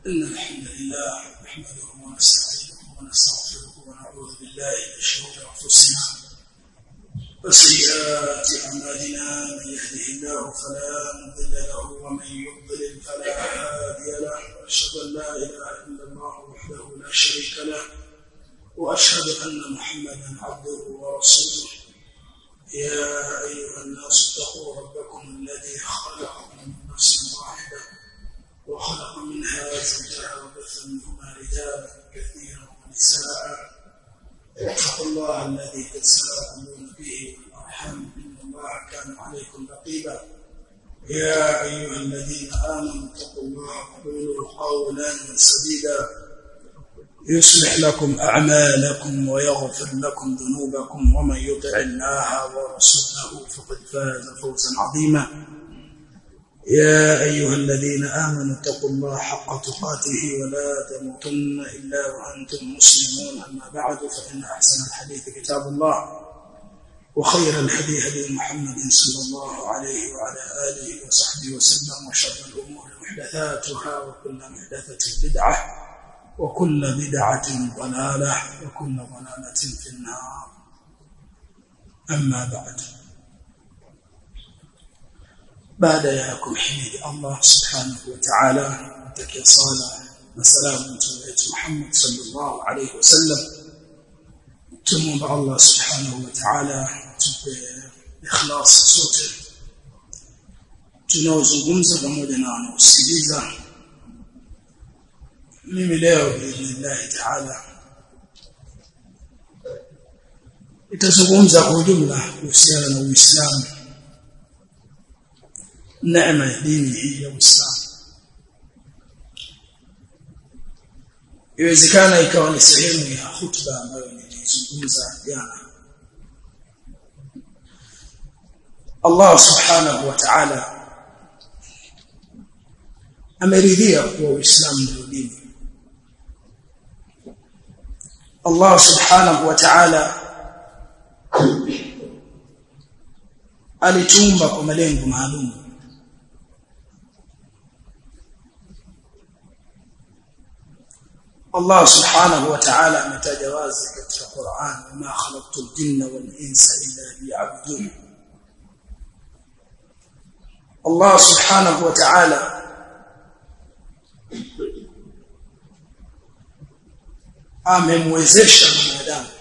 إن الحمد لله نحمده ونستعينه ونستغفره ونعوذ بالله من شرور أنفسنا وسيئات أعمالنا. من يهده الله فلا مضل له ومن يضلل فلا هادي له. وأشهد أن لا إله إلا الله وحده لا شريك له وأشهد أن محمدا عبده ورسوله. يا أيها الناس اتقوا ربكم الذي خلقكم من نفس واحدة وخلق منها زوجها وبث منهما رجالا كثيرا ونساء. واتقوا الله الذي تساءلون به والأرحام إن الله كان عليكم رقيبا. يا أيها الذين آمنوا اتقوا الله وقولوا قولا سديدا يصلح لكم أعمالكم ويغفر لكم ذنوبكم ومن يطع الله ورسوله فقد فاز فوزا عظيما. يا أيها الذين آمنوا اتقوا الله حق تقاته ولا تموتن إلا وأنتم مسلمون. أما بعد فإن أحسن الحديث كتاب الله وخير الهدي هدي محمد صلى الله عليه وعلى آله وصحبه وسلم. وشر الأمور محدثاتها وكل محدثة بدعة وكل بدعة ضلالة وكل ضلالة في النار. أما بعد ياكم حميد الله سبحانه وتعالى وتكي صالة وسلام محمد صلى الله عليه وسلم. تموم الله سبحانه وتعالى بإخلاص صوته tunaozungumza pamoja na wanaosikiliza. Mimi leo biidhnillah taala nitazungumza kwa ujumla kuhusiana na Uislamu, neema ya dini hii ya Uislamu. Iwezekana ikawa ni sehemu ya hutuba ambayo nilizungumza jana. Allah subhanahu wa ta'ala ameridhia kuwa Uislamu ndio dini. Allah subhanahu wa ta'ala alituumba kwa malengo maalum. Allah subhanahu wa ta'ala ametaja wazi katika Qur'an, ma khalaqtul jinna wal insa illa liya'budun. Allah subhanahu wa ta'ala amemwezesha mwanadamu,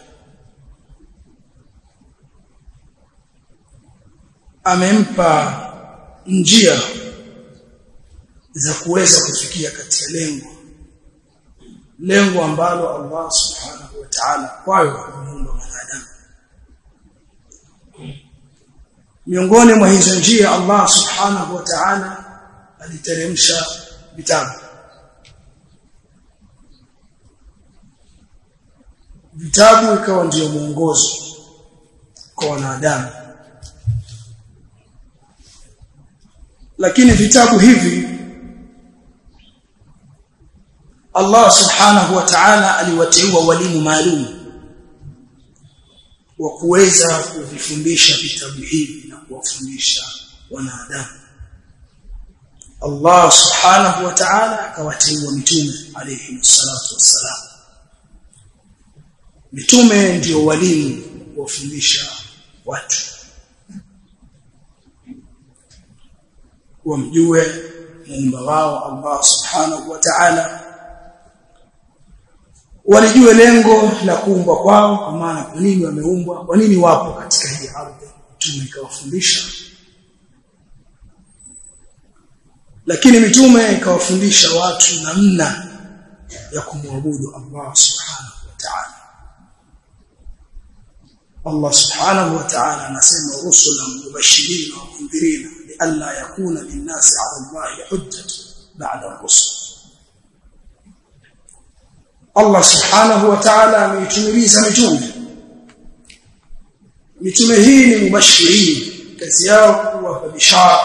amempa njia za kuweza kufikia katika lengo ambalo Allah subhanahu wa ta'ala kwayo ameumba mwanadamu. Miongoni mwa hizo njia Allah subhanahu wa ta'ala aliteremsha vitabu. Vitabu ikawa ndio mwongozo kwa wanadamu. Lakini vitabu hivi Allah subhanahu wa ta'ala aliwateua walimu maalum wa kuweza kuvifundisha vitabu hivi na kuwafundisha wanadamu. Allah subhanahu wa ta'ala akawateua mitume alayhi salatu wassalam. Mitume ndio walimu wafundisha watu wamjue muumba wao Allah subhanahu wa ta'ala, walijue lengo la kuumbwa kwao, kwa maana kwa nini wameumbwa, kwa nini wapo katika hii ardhi. Mitume ikawafundisha, lakini mitume ikawafundisha watu namna ya kumwabudu Allah subhanahu wa ta'ala. Allah subhanahu wa ta'ala anasema rusulan mubashirin wa mundhirin lialla yakuna linnasi 'ala Allahi hujjatun ba'da ar-rusul. Allah subhanahu wa ta'ala ameitumiza mitume hii ni mubashirin, kazi yao kuwapa bishara,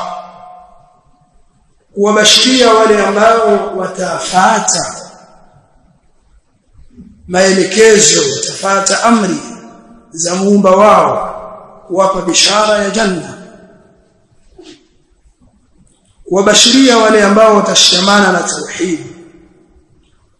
kuwabashiria wale ambao watafuata maelekezo, watafuata amri za muumba wao, kuwapa bishara ya janna. Kuwabashiria wale ambao watashikamana na tauhid,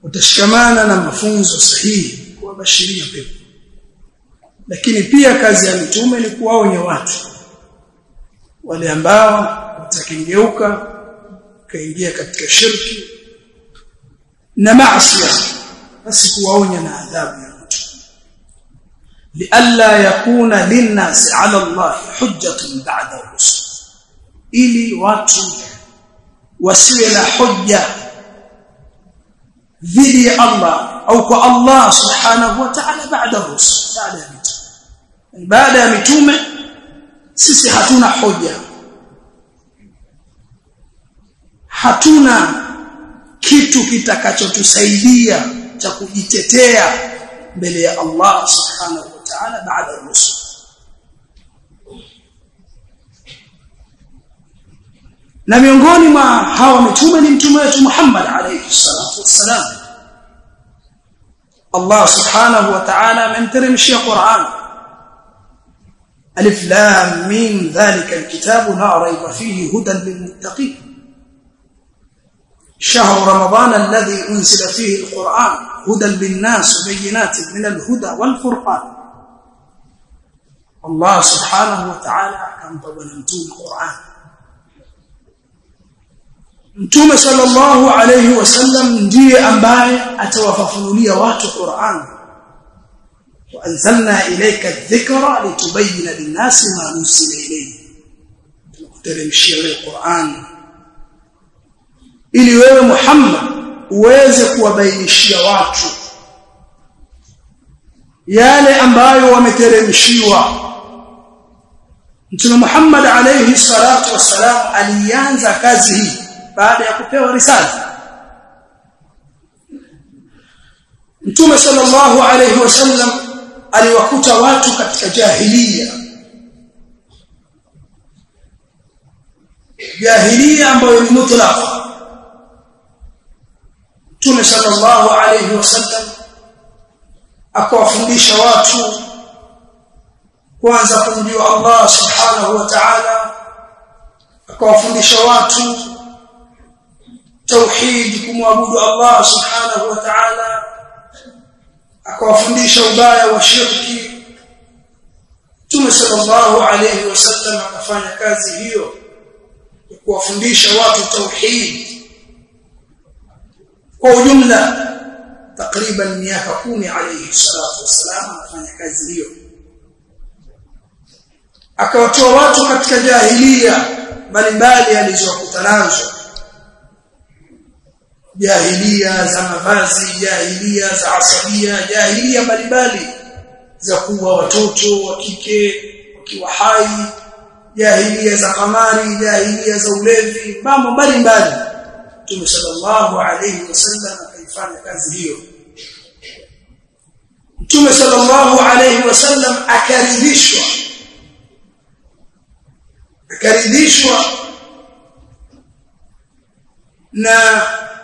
utashikamana na mafunzo sahihi kuwabashiria pepo. Lakini pia kazi ya mitume ni kuwaonya watu wale ambao watakengeuka kaingia katika shirki na maasi, basi kuwaonya na adhabu ya moto. Lialla yakuna linnasi ala Allah hujjatun ba'da rusul, ili watu wasiwe na hujja dhidi ya Allah au kwa Allah subhanahu wa ta'ala baada rusul, baada ya mitume. Sisi hatuna hoja, hatuna kitu kitakachotusaidia cha kujitetea mbele ya Allah subhanahu wa ta'ala baada ya rusul. Na miongoni mwa hawa mitume ni mtume wetu Muhammad alayhi salatu wassalam. Allah subhanahu wa ta'ala amemteremshia Qur'an, alif lam mim dhalika alkitabu la rayba fihi hudan lilmuttaqin شهر رمضان الذي أنزل فيه القرآن هدى للناس وبينات من الهدى والفرقان. الله سبحانه وتعالى كم تبنمتم القرآن. Mtume sallallahu alayhi wasallam ndiye ambaye atawafafunulia watu Qur'an. Wa anzalna ilayka adh-dhikra litubayyana lin-nasi ma nuzila ilayhi. Tunakuteremshia wewe Qur'an ili wewe Muhammad uweze kuwabainishia watu yale ambayo wameteremshiwa. Mtume Muhammad alayhi salatu wasalam alianza kazi hii baada ya kupewa risala. Mtume sallallahu alayhi wasallam aliwakuta watu katika jahiliya ambayo ni mutlaqa. Mtume sallallahu alayhi wasallam akawafundisha watu kwanza kumjua Allah subhanahu wa ta'ala, akawafundisha watu tauhid, kumwabudu Allah subhanahu wa ta'ala, akawafundisha ubaya wa shirki. Mtume sallallahu alayhi wasallam akafanya kazi hiyo ya kuwafundisha watu tauhid kwa ujumla takriban miaka 10 alayhi salatu wasalam anafanya kazi hiyo. Akawatoa watu katika jahiliya mbalimbali alizokutana nazo, jahiliya za mavazi, jahiliya za asabia, jahiliya mbalimbali za kuwa watoto wa kike wakiwa hai, jahiliya za kamari, jahiliya za ulevi, mambo mbalimbali. Mtume sallallahu alayhi wasallam akaifanya kazi hiyo. Mtume sallallahu alayhi wasallam akaridhishwa na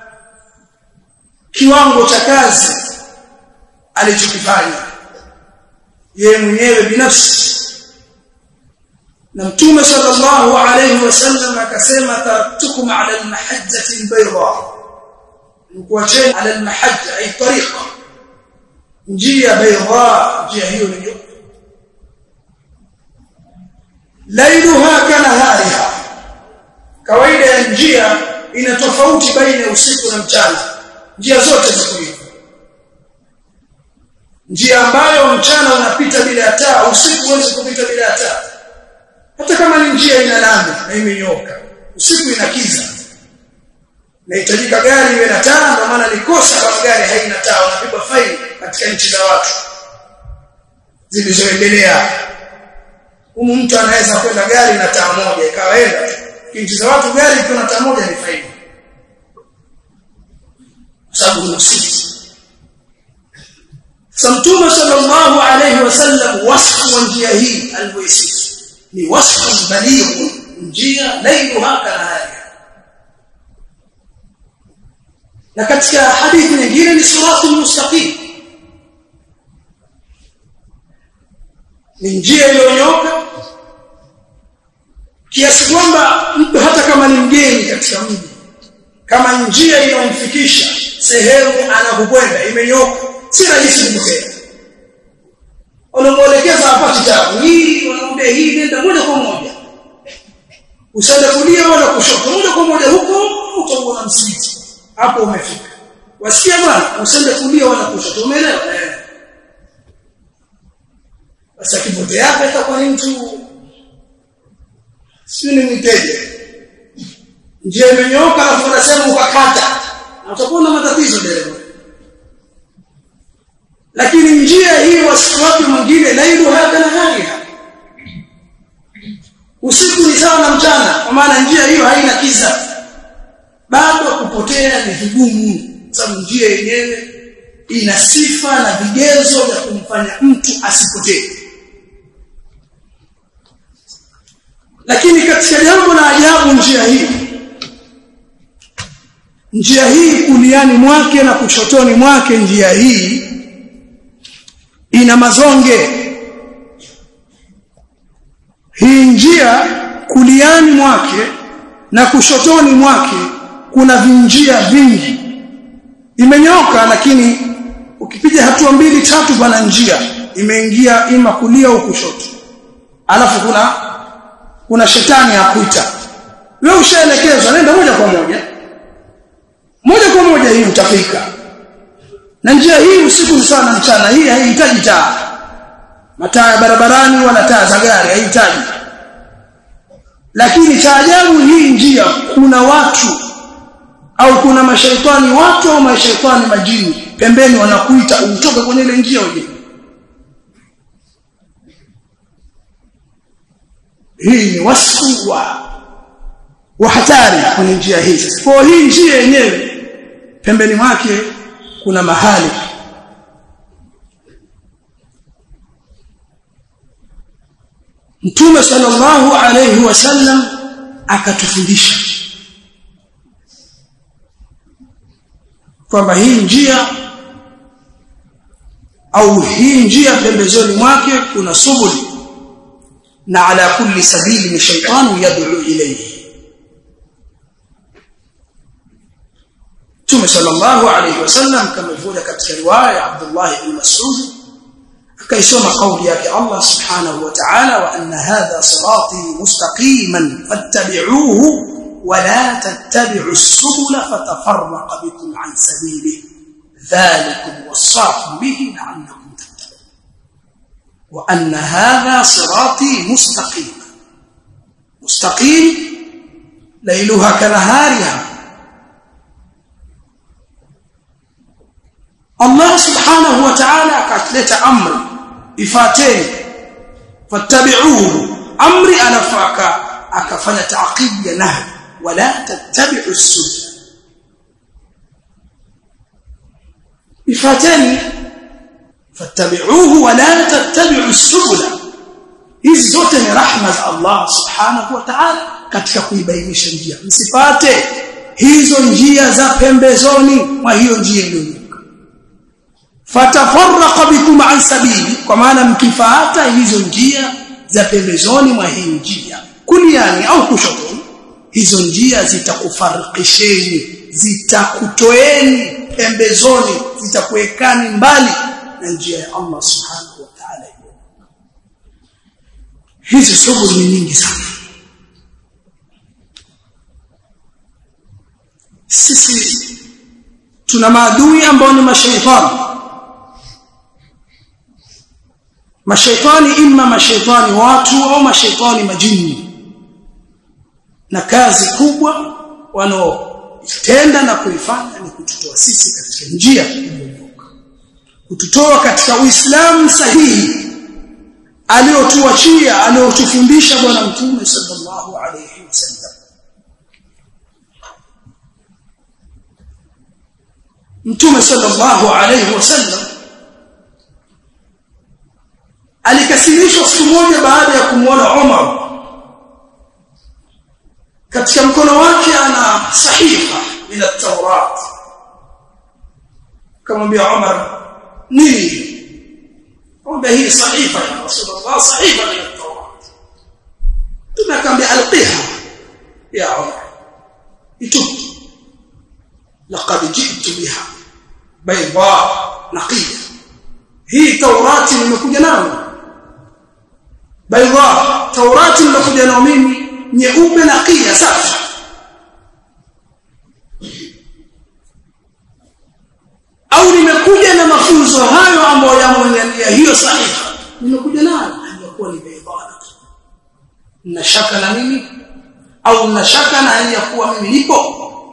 kiwango cha kazi alichokifanya yeye mwenyewe binafsi. Na Mtume sallallahu alayhi wasallam akasema, taraktukum ala al-mahajjati al-bayda, mkuacheni ala al-mahajja ay tariqa, njia bayda, njia hiyo ni nyeupe, lailuha kanahariha. Kawaida ya njia ina tofauti baina ya usiku na mchana, njia zote za kuiva. Njia ambayo mchana unapita bila taa, usiku huwezi kupita bila taa. Hata kama ni njia ina lami na imenyoka, usiku ina kiza, nahitajika gari iwe na taa. Ndio maana nikosa kama gari haina taa, unapigwa faini katika nchi za watu zilizoendelea. Humu mtu anaweza kwenda gari na taa moja ikawaenda tu, nchi za watu gari ikiwa na taa moja ni faini, sababu ni usiku. Mtume sallallahu alayhi wasallam wasfu wa njia hii alwaisi ni wasfu baligh, njia lailuha kanahariha. Na katika hadithi nyingine ni siratul mustaqim, ni njia iliyonyoka kiasi kwamba mtu hata kama ni mgeni katika mji, kama njia inayomfikisha sehemu anakokwenda imenyoka, si rahisi kupotea. Unamuelekeza hapa kitabu hii, unaomba hii nenda moja kwa moja, usende kulia wala kushoto, moja kwa moja huko utaona msikiti, hapo umefika. Wasikia bwana, usende kulia wala kushoto, umeelewa? Sasa kipotea hapa itakuwa ni mtu sio ni mteja, njia imenyoka alafu unasema ukakata, na utakuwa na matatizo dereva. Lakini njia hii wasiwatu mwingine lailu haka na haliha, usiku ni sawa na mchana, kwa maana njia hiyo haina kiza. Bado kupotea ni vigumu, sababu njia yenyewe ina sifa na vigezo vya kumfanya mtu asipotee. Lakini katika jambo la ajabu, njia hii kuliani mwake na kushotoni mwake, njia hii ina mazonge. Hii njia kuliani mwake na kushotoni mwake kuna vinjia vingi. Imenyoka, lakini ukipiga hatua 2-3 bana njia imeingia ima kulia au kushoto. Alafu kuna shetani akuita. Wewe ushaelekezwa, nenda moja kwa moja. Moja kwa moja hii utafika. Na njia hii usiku sana mchana, hii haihitaji taa. Mataa ya barabarani wala taa za gari haihitaji. Lakini cha ajabu, hii njia kuna watu au kuna mashaitani watu au mashaitani majini pembeni wanakuita utoke kwenye ile njia uje. Hii ni wasfu wa hatari kwenye njia hii. Kwa hii njia yenyewe pembeni mwake kuna mahali. Mtume sallallahu alayhi wasallam akatufundisha kwamba hii njia au hii njia pembezoni mwake kuna subuli, na ala kulli sabili ni shaytanu yad'u ilayhi. Mtume sallallahu alayhi wasallam kama ilivyoja katika riwaya ya Abdullah ibn Mas'ud akaisoma kauli yake Allah subhanahu wa ta'ala, wa anna hadha sirati mustaqiman fattabi'uhu wa la tattabi'u as-subula fatafarraqa bikum an sabilihi dhalikum wasaqu bihi la'allakum tattaqun. Wa anna hadha sirati mustaqim layluha kanahariha. Allah subhanahu wa ta'ala akatleta amri, ifateni, fattabi'uhu, amri anafaka akafanya ta'qib ya nahy, wala tattabi'u as-subul, ifateni, fattabi'uhu wala tattabi'u as-subul. Hizi zote ni rahma za Allah subhanahu wa ta'ala katika kuibainisha njia. Msipate hizo njia za pembezoni mwa hiyo njia ndio fatafarraqa bikum an sabili, kwa maana mkifuata hizo njia za pembezoni mwa hii njia kuliani au kushotoni, hizo njia zitakufarikisheni, zitakutoeni pembezoni, zitakuwekani mbali na njia ya Allah subhanahu wa ta'ala. Hizi subuli ni nyingi sana. Sisi tuna maadui ambao ni mashaitani, imma mashaitani watu au mashaitani majini, na kazi kubwa wanaotenda na kuifanya ni kututoa sisi katika njia iliyonyoka, kututoa katika Uislamu sahihi aliotuachia, aliotufundisha Bwana Mtume sallallahu alayhi wasallam. Mtume sallallahu alayhi wasallam alikasirishwa siku moja baada ya kumuona Umar katika mkono wake ana sahifa min at-Taurat. Kamwambia Umar, nini? Omba hii sahifa ya Rasulullah, sahifa min at-Taurat. Tunakamwambia alqiha ya Umar, itubu, laqad ji'tu biha bayda naqiya. Hii Taurati nimekuja nayo bayda, Taurati nimekuja nayo mimi nyeupe naqiya safi. Au nimekuja na mafunzo hayo ambayo yameangalia hiyo sahihi, nimekuja nayo hayakuwa ni bayda. Na shaka na mimi au na shaka na aliyakuwa mimi nipo.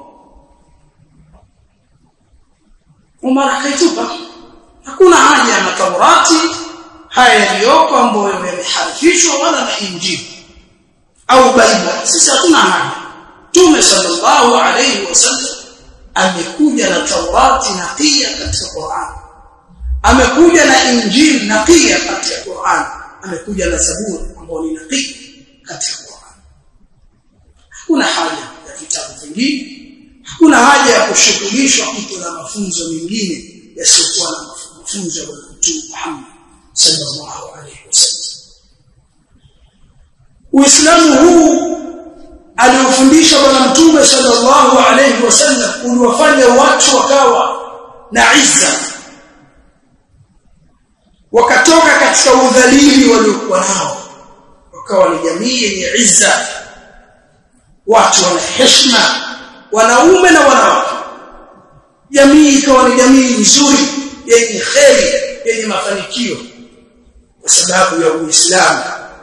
Umar akaitupa. Hakuna haja na Taurati haya yaliyoko ambayo yameharifishwa wala na Injili au Biblia. Sisi hatuna haja. Mtume sallallahu alayhi wasallam amekuja na Taurati naqiya katika Qur'an. Amekuja na Injili naqiya katika Qur'an. Amekuja na Zaburi ambayo ni naqiya katika Qur'an. Hakuna haja ya vitabu vingine. Hakuna haja ya kushughulishwa mtu na mafunzo mengine yasiyokuwa na mafunzo ya Mtume Muhammad sallallahu alaihi wasallam. Uislamu huu aliofundisha Bwana Mtume sallallahu alaihi wasallam uliwafanya watu wakawa na izza, wakatoka katika udhalili waliokuwa nao, wakawa ni jamii yenye izza, watu wana heshima, wanaume na wanawake. Jamii ikawa ni jamii nzuri yenye kheri, yenye mafanikio kwa sababu ya Uislamu.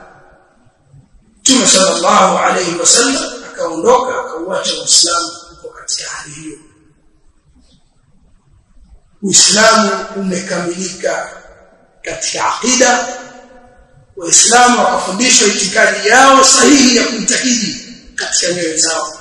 Mtume sallallahu alayhi wasallam akaondoka akauacha Uislamu uko katika hali hiyo. Uislamu umekamilika katika akida. Waislamu wakafundishwa itikadi yao sahihi ya kumtakidi katika nyoyo zao,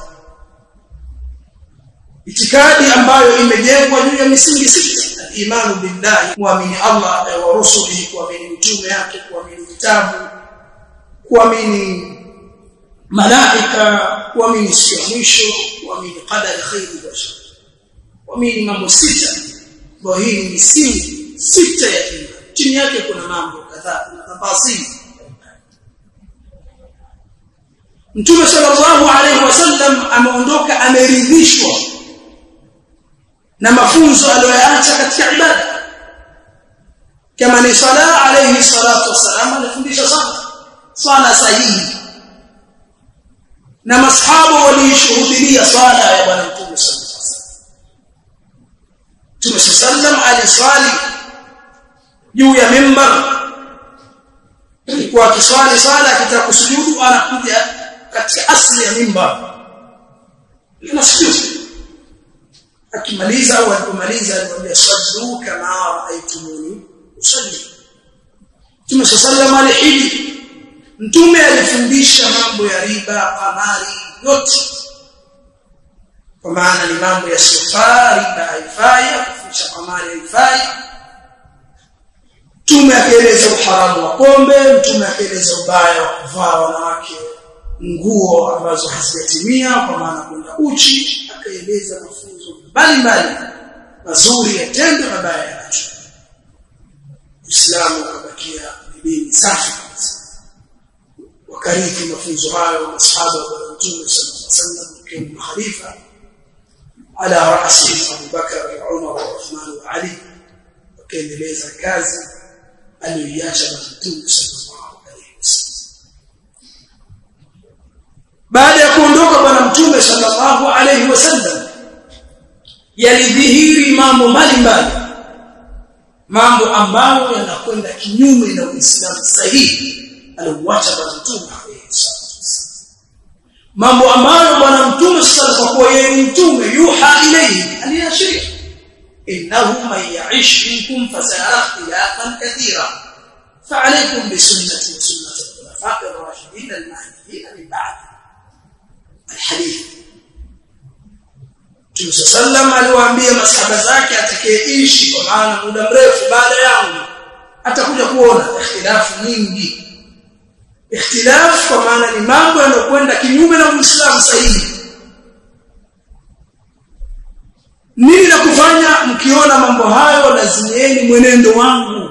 itikadi ambayo imejengwa juu ya misingi sita: al-imanu billahi, kuamini Allah wa rusulihi, kuamini mitume yake, kuamini vitabu, kuamini malaika, kuamini siku ya mwisho, kuamini qadari khairi wa shar. Kuamini mambo sita, kwa hii ni misingi sita ya imani. Chini yake kuna mambo kadhaa na tafasili. Mtume sallallahu alaihi wasallam ameondoka ameridhishwa na mafunzo aliyoyaacha katika ibada. Kama ni sala, alayhi salatu wasalam alifundisha sala sahihi, na masahaba walishuhudia sala ya Bwana Mtume sallallahu alaihi wasallam. Mtume sallallahu alisali juu ya mimbar, alikuwa akiswali sala, akitaka kusujudu anakuja katika asli ya mimbar anasujudu. Akimaliza au alipomaliza alimwambia sallu kama raaitumuni usalli. Mtume sallallahu alayhi wasallam Mtume alifundisha mambo ya riba, kamari, yote, kwa maana ni mambo ya sifari, riba haifai, kufundisha kamari haifai. Mtume akaeleza uharamu wa pombe, Mtume akaeleza ubaya wa kuvaa wanawake nguo ambazo hazijatimia, kwa maana kwenda uchi. Akaeleza mafunzo mbalimbali mazuri ya tendo na mabaya ya watu. Uislamu ukabakia dini safi kabisa. Wakarithi mafunzo hayo masahaba wa Mtume sallallahu alaihi wasallam, kama khalifa ala ra'si Abu Bakar, Umar, Uthman wa Ali, wakaendeleza kazi aliyoiacha Mtume sallallahu alaihi wasallam. Baada ya kuondoka Bwana Mtume sallallahu alaihi wasallam, yalidhihiri mambo mbalimbali, mambo ambayo yanakwenda kinyume na Uislamu sahihi aliyoacha Bwana Mtume alaihi wasallam. Mambo ambayo Bwana Mtume sallallahu alaihi wasallam mtume yuha ilayhi aliyashiria, innahu man ya'ish minkum fasayara ikhtilafan kathira fa'alaykum bi sunnati wa sunnati al-khulafa'i ar-rashidin al-mahdiyyin min ba'di. Alhadith. Mtume sallallahu aliwaambia masahaba zake, atakayeishi kwa maana muda mrefu baada yangu atakuja kuona ikhtilafu nyingi. Ikhtilafu kwa maana ni mambo yanayokwenda kinyume na Uislamu sahihi. Nini la kufanya mkiona mambo hayo? Lazimieni mwenendo wangu,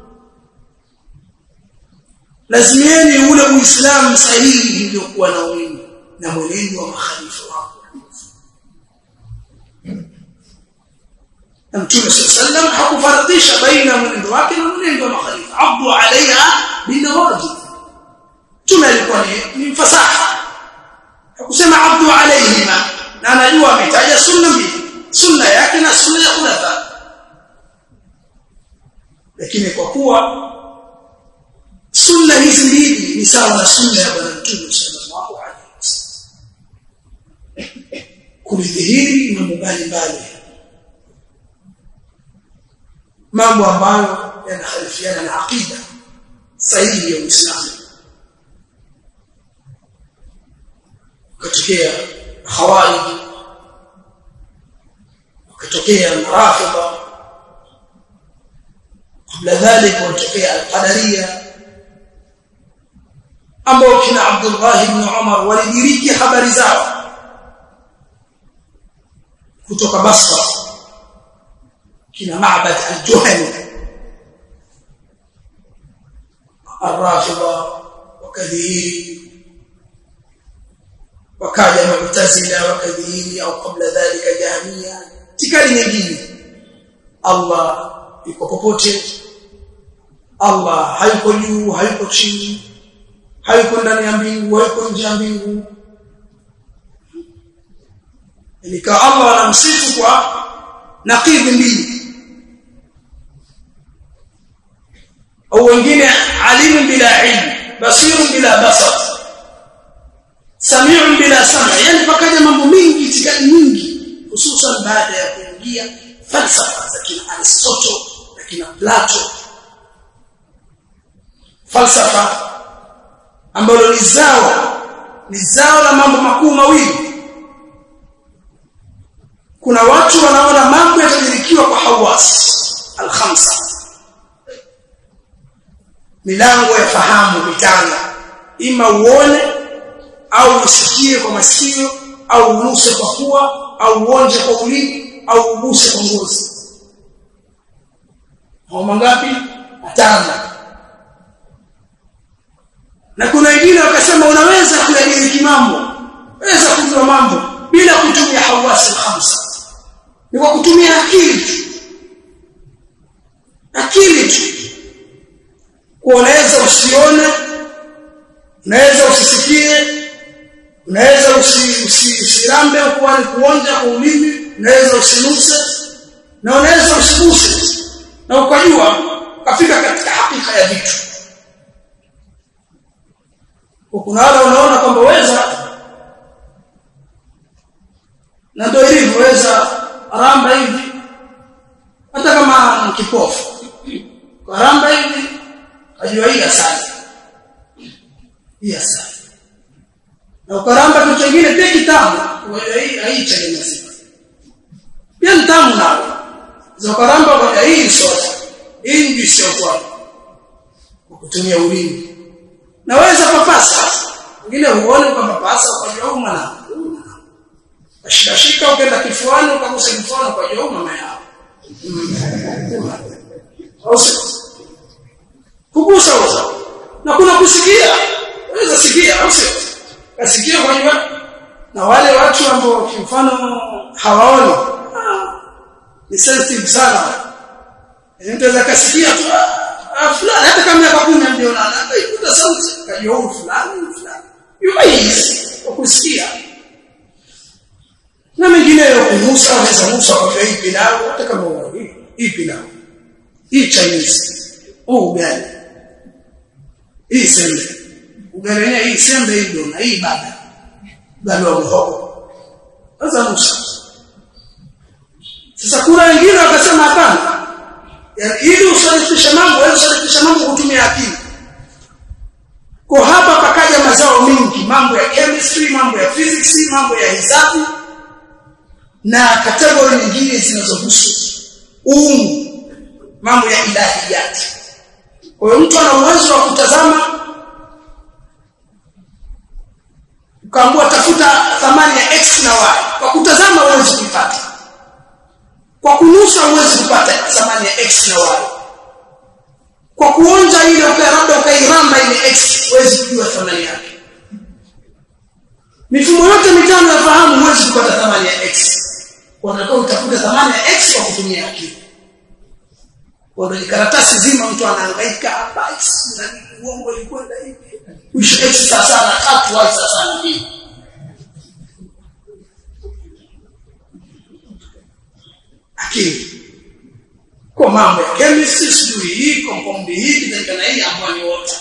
lazimieni ule Uislamu sahihi niliokuwa na mimi na mwenendo wa makhalifa wangu. Mtume sallam hakufaradhisha baina mwenendo wake na mwenendo wa makhalifa. Abdu alaiha binawajib. Mtume alikuwa ni mfasaha. Hakusema abdu alaihima, na anajua ametaja sunna mbili, sunna yake na sunna ya khulafa. Lakini kwa kuwa sunna hizi mbili ni sawa na sunna ya Bwana Mtume sallallahu alaihi wasallam, kulidhihiri mambo mbalimbali, mambo ambayo yanakhalifiana na aqida sahihi ya Uislamu. Katokea Khawarij, katokea Rafidha, kabla dhalika katokea Al-Qadariyya, ambao kina Abdullah ibn Umar walidiriki habari zao kutoka Basra, kina Ma'bad al-Juhani, Ar-Rafidha wakadhihiri, wakaja Mu'tazila wakadhihiri, au kabla dhalika Jahmiya, tikali nyingine. Allah yuko popote, Allah hayuko juu, hayuko chini, hayuko ndani ya mbingu, hayuko nje ya mbingu. Ilika Allah anamsifu kwa naqidhi mbili, au wengine alimun bila ilm, basirun bila basar, sami'un bila sam'. Yani pakaja mambo mengi, itikadi nyingi, hususan baada ya kuingia falsafa za kina Aristotle na kina Plato. Falsafa ambalo ni zao la mambo makuu mawili. Kuna watu wanaona mambo yatajirikiwa kwa hawas al-khamsa, milango ya fahamu mitano, ima uone au usikie kwa masikio, au unuse kwa pua, au uonje kwa ulimi, au uguse kwa ngozi. Hao mangapi? 5. Na kuna wengine wakasema unaweza kuyadiriki mambo, unaweza kujua mambo bila kutumia hawasi al-khamsa, ni kwa kutumia akili tu. Akili tu. Unaweza usione, unaweza usisikie, unaweza usirambe kwa kuonja kwa ulimi, unaweza usinuse, na unaweza usiguse, na ukajua kafika katika hakika ya vitu. Kuna wale unaona kwamba weza, na ndio hivyo, weza ramba hivi hata kama kipofu, kwa ramba hivi ajua hii asali, hii asali, na ukaramba kitu kingine pia kitamu, kwa hii haichangamzi pia mtamu nao, za karamba kwa hii soda, hii ndio sio kwa kutumia ulimi. Naweza papasa, wengine huone kwa papasa kwa jauma na ashika ukaenda kifuani ukagusa kifuani kwa jauma mama yao. Kugusa uso. Na kuna kusikia, unaweza sikia au sio? Kasikia kwa jauma. Na wale watu ambao kwa mfano hawaoni, ni sensitive sana. Unaweza kasikia tu fulani, hata kama yako kuna ndio na ikuta sauti kajua fulani. Yumaisi kusikia. Na mengine ya kunusa, unaweza kwa hii pilau, hata kama hii pilau, hii Chinese, ugali, hii sembe, ugali yenyewe hii sembe hii ndio, na hii bado wa mhogo. Sasa nusa. Sasa kuna wengine wakasema hapana, ili usalifisha mambo kutumia akili. Kwa hapa pakaja mazao mengi, mambo ya chemistry, mambo ya physics, mambo ya hisabu, na kategori nyingine zinazohusu mambo ya ilahiyat. Kwa hiyo mtu ana uwezo wa kutazama, ukaamua tafuta thamani ya x na y. Kwa kutazama uwezi kupata, kwa kunusa uwezi kupata thamani ya x na y, kwa kuonja ile labda ukairamba ile x uwezi kujua thamani yake. Mifumo yote mitano ya fahamu uwezi kupata thamani ya x. Wanataka utafuta thamani ya x kwa kutumia akili. Kwa karatasi zima mtu anahangaika hapa na uongo likwenda hivi. Mwisho x sasa na 3 y sasa na 2. Akili. Kwa mambo ya chemistry sijui hii compound hii kitengana hii ambayo ni water.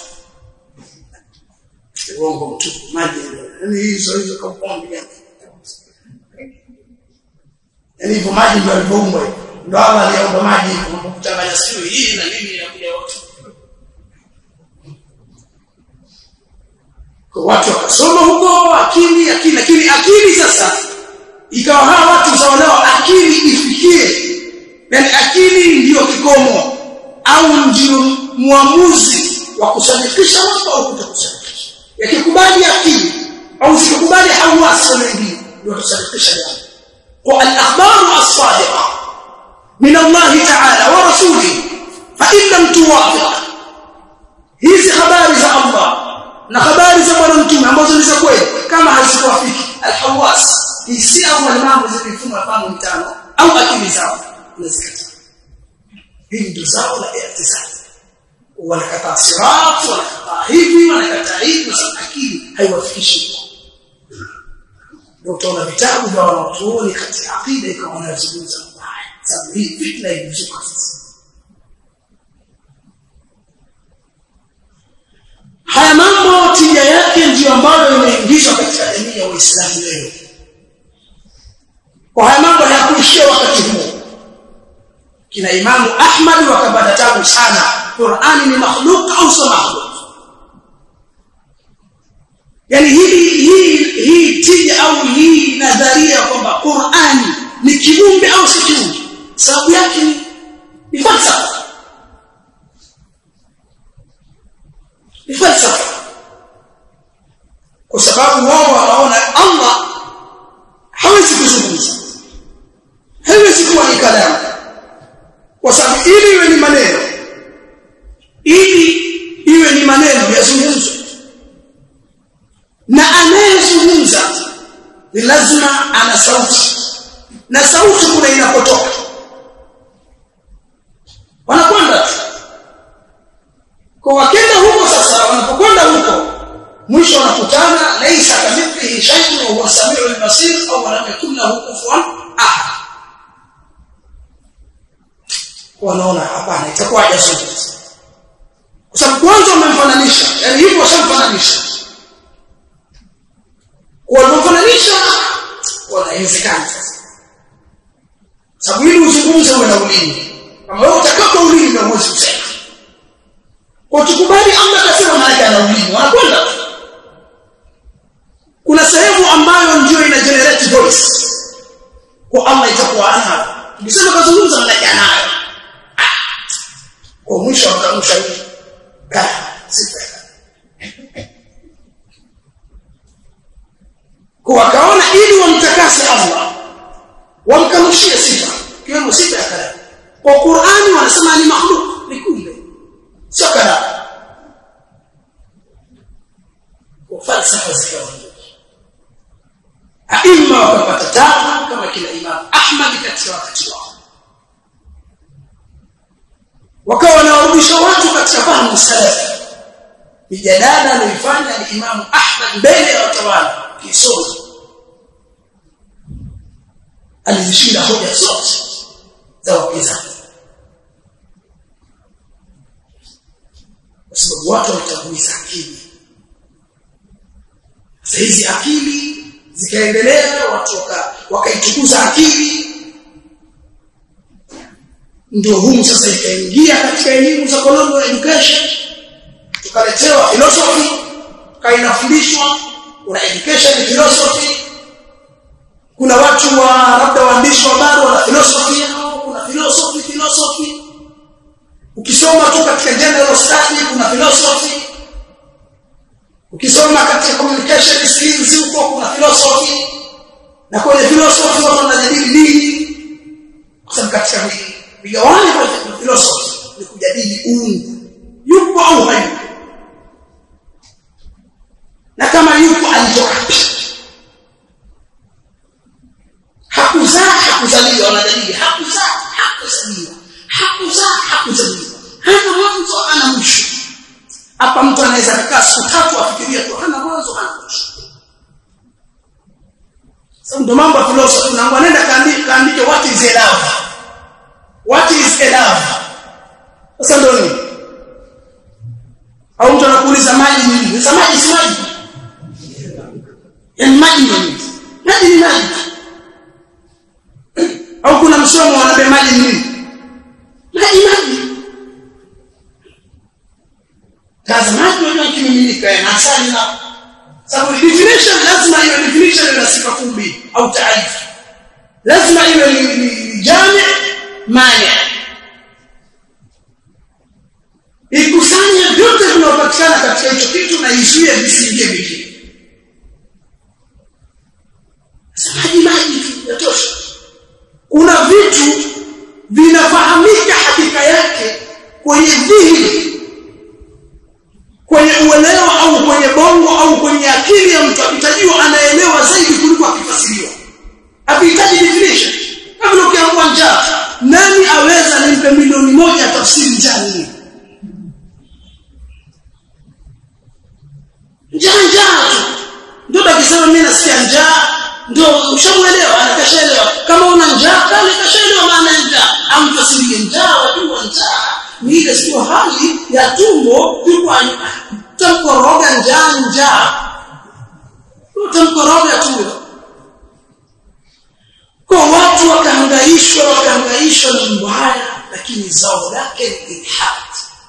Uongo mtu maji yani hizo compound yani. Yani hivyo maji ndio yalivyoumbwa. Ndio Allah aliumba maji kwa kuchanganya sio hii na nini inakuja yote. Kwa watu wakasoma huko akili lakini akili sasa ikawa hawa watu sawa akili ifikie. Yani akili ndio kikomo au ndio muamuzi wa kusadikisha mambo au kutokusadikisha. Yakikubali akili au sikubali hawasi wengine ndio kusadikisha jambo. والأخبار الصادقة من الله تعالى ورسوله فإن لم توافق hizi habari za Allah na habari za bwana mtume ambazo ni za kweli kama hazikuwafiki alhawas hisi au mambo zilifuma fahamu mitano au akili zao nazikata hii ndio zao la i'tizal wanakataa sirat wanakataa hivi wanakataa hivi na akili haiwafikishi. Ndio utaona vitabu vya wanachuoni katika akida ikawa wanazungumza mbaya sababu hii fitna ilizuka sasa. Haya mambo tija yake ndio ambayo imeingizwa katika jamii ya Waislamu leo. Kwa haya mambo hayakuishia wakati huo. Kina Imamu Ahmad wakapata tabu sana Qur'ani ni makhluq au si makhluq. Yani hii tija au hii nadharia kwamba Qur'ani ni kiumbe au si kiumbe sababu yake ni falsafa. Ni falsafa. Kwa sababu wao wanaona Allah hawezi kuzungumza. Hawezi kuwa ni kalamu. Kwa sababu ili iwe ni maneno yazungumzwe. Na anayezungumza ni lazima ana sauti. Na sauti kuna inapotoka. Wanakwenda kwa wakenda huko sasa wanapokwenda huko mwisho wanakutana laisa kamithlihi shay'un wa huwa samiul basir au lam yakun lahu kufuwan ahad. Wanaona hapana itakuwa hajazungumza. Kwa sababu kwanza wamemfananisha, yani hivyo washamfananisha. Wanafananisha wanawezekana sasa. Sababu ili uzungumze uwe na ulimi. Kama wewe utakaka ulimi ndio uweze kusema. Kwa tukubali Allah akasema maana ana ulimi. Wanakwenda. Kuna sehemu ambayo ndio ina generate voice. Kwa Allah itakuwa anayo. Ukisema kazungumza maana anayo. Kwa mwisho akamsha hivi. Sifa. Kwa wakaona ili wamtakase Allah wamkanushie sifa kiwemo sifa ya kalamu. Kwa Qur'ani wanasema ni makhluq ni kumbe sio kalamu. Kwa falsafa zikawa aima wakapata tabu kama kila Imam Ahmad katika wakati wao. Wakawa wanawarudisha watu katika fahamu salafi. Mijadala aliyofanya ni Imam Ahmad mbele ya watawala kisomo. Alizishinda hoja zote za wapinzani. Kwa sababu watu walitanguliza akili. Sasa hizi akili zikaendelea watu wakaitukuza akili. Ndio humu sasa ikaingia katika elimu za colonial education. Tukaletewa philosophy kainafundishwa kuna education philosophy. Kuna watu wa labda waandishi wa habari wana philosophy au kuna philosophy. Ukisoma tu katika general study kuna philosophy. Ukisoma katika communication skills huko kuna philosophy. Na kwenye philosophy watu wanajadili dini. Kwa sababu katika vigawani vya philosophy ni kujadili uungu. Yupo au hayupo? Na kama yupo alitoka hakuzaa hakuzaliwa, hakuzaliwa, hana mwanzo hana mwisho. Hapa mtu anaweza kukaa siku 3 afikiria tu hana mwanzo hana mwisho. Sasa ndio mambo ya philosophy, na wanaenda kaandike what is a love, what is a love. Sasa ndio nini? Au mtu anakuuliza maji ni nini? Sasa maji si maji, yani maji ni nini? Maji ni maji. Au kuna msomo wanabe maji ni nini? Maji. Kaza maji ndio kimiminika na asali na sababu definition lazima iwe definition ina sifa kubwa au taarifa. Lazima iwe ni jami mani. Ikusanye vyote vinavyopatikana katika hicho kitu na izuie visingie vingine. Maji yatosha. Kuna vitu vinafahamika hakika yake kwenye dhihni, kwenye uelewa au kwenye bongo au kwenye akili ya mtu, akitajua anaelewa zaidi kuliko akifasiriwa. Akihitaji definition. Kabla ukiamua njaa, nani aweza nimpe milioni 1 tafsiri njaa nini? Njaa. Ndio akisema mimi nasikia njaa, ndio ushamuelewa, anakashaelewa. Kama una njaa kale kashaelewa maana ya njaa. Amfasirie njaa, wajua njaa ni ile sio hali ya tumbo kwa tamkoroga njaa. Utamkoroga tumbo. Kwa watu wakahangaishwa na mambo haya, lakini zao lake ni ilhad.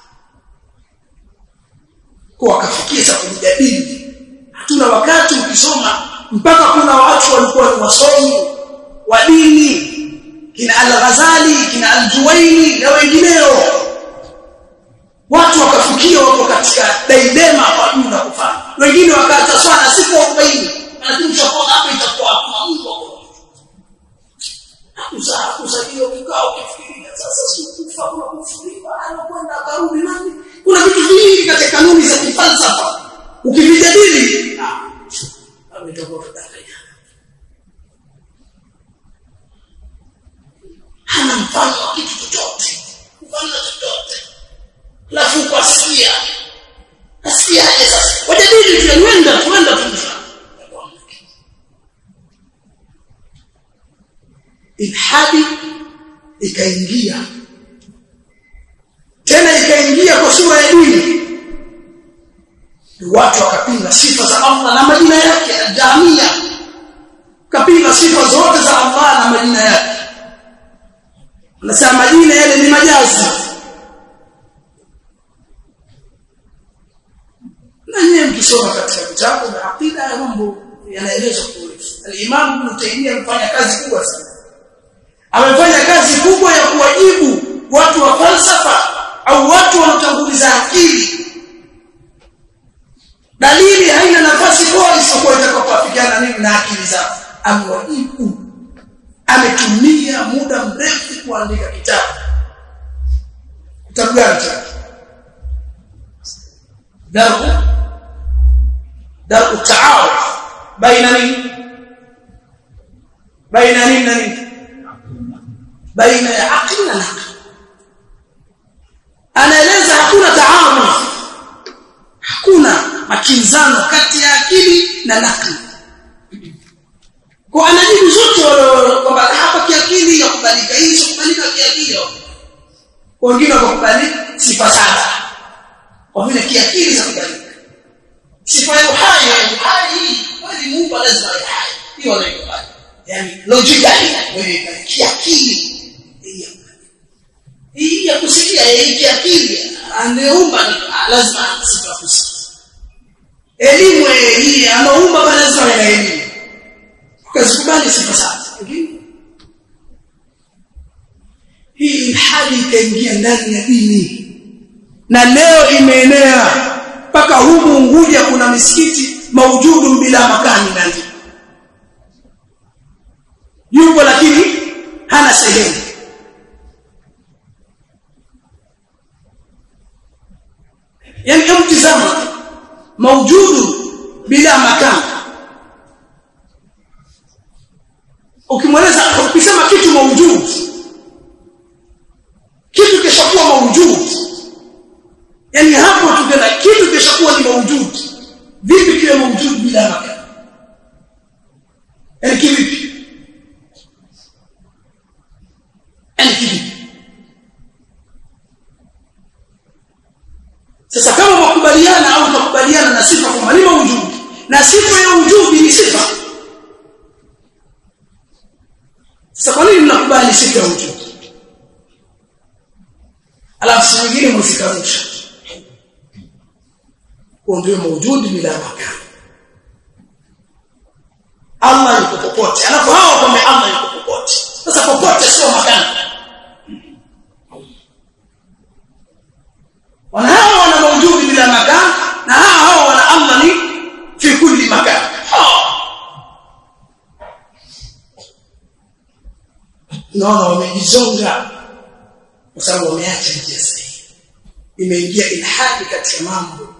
Kwa wakafikia kujadili. Hatuna wakati ukisoma mpaka kuna watu walikuwa ni wasomi wa dini, kina Al-Ghazali, kina Al-Juwayni na wengineo. Watu wakafikia wako katika dilema kwa nini kufanya. Wengine wakaacha swala siku 40, lakini chakula hapa itakuwa hakuna Mungu. Usajio kikao kifikiria sasa sikufa kuna kufuriwa anakwenda karudi nani. Kuna vitu vingi katika kanuni za kifalsafa ukivijadili ametoka kudanganya. Hana mfano wa kitu chochote, mfano chochote. Alafu kwa asikia sasa wajadili tunaenda tunafanya ilhadi ikaingia kwa sura ya dini. Watu wakapinga sifa za Allah na majina yake, al-Jahmiya kapinga sifa zote za Allah na majina yake. Wanasema majina yale ni majazi. Na nyinyi mkisoma katika vitabu vya aqida ya mambo yanaeleza kuhusu al-Imam Ibn Taymiyyah amefanya kazi kubwa sana. Amefanya kazi kubwa ya kuwajibu watu wa falsafa au watu wanaotanguliza akili. Dalili haina nafasi kwa isipokuwa itakapofikiana nini na akili zao. Amewajibu. Ametumia muda mrefu kuandika kitabu. Kitabu gani? Daru ta'awud baina nini baina ya akili na nakli. Anaeleza hakuna taarud, hakuna makinzano kati ya akili na nakli. Kwa anajibu zote kwamba hapa kiakili yakubalika, hii sio kubalika kiakili. Wengine wakubali sifa 7 kwa vile kiakili zakubalika. Sifa ya uhai wali Mungu lazima hai, hiyo inaikubali. Yani logically wewe kiakili hii ya kusikia hii kiakili anaumba lazima sifa kusikia. Elimu hii anaumba lazima ina elimu. Ukazikubali sifa sana. Hii hali ikaingia ndani ya dini. Na leo imeenea mpaka humu Unguja kuna misikiti maujudu bila makani ndani. Yupo lakini hana sehemu. Yani mtizama maujudu bila makani. Ukimweleza ukisema kitu maujudu maujud. Yani hapo tukena kitu kishakuwa ni maujud. Vipi kiwe maujud bila makan? Yani kivipi? Yani kivipi? Sasa kama wakubaliana au tukubaliana na sifa kwamba ni maujud, na sifa ya wujudi ni sifa. Sasa kwa nini mnakubali sifa ya wujudi? Alafu mwingine msikarusha. Kwa ndio maujudi bila makan. Allah yuko popote. Alafu hao kwamba Allah yuko popote. Sasa popote sio makan. Hao wana maujudi bila makan na hao wana Allah ni fi kulli makan. Naona wamejizonga kwa sababu wameacha njia sahihi. Imeingia ilhadi katika mambo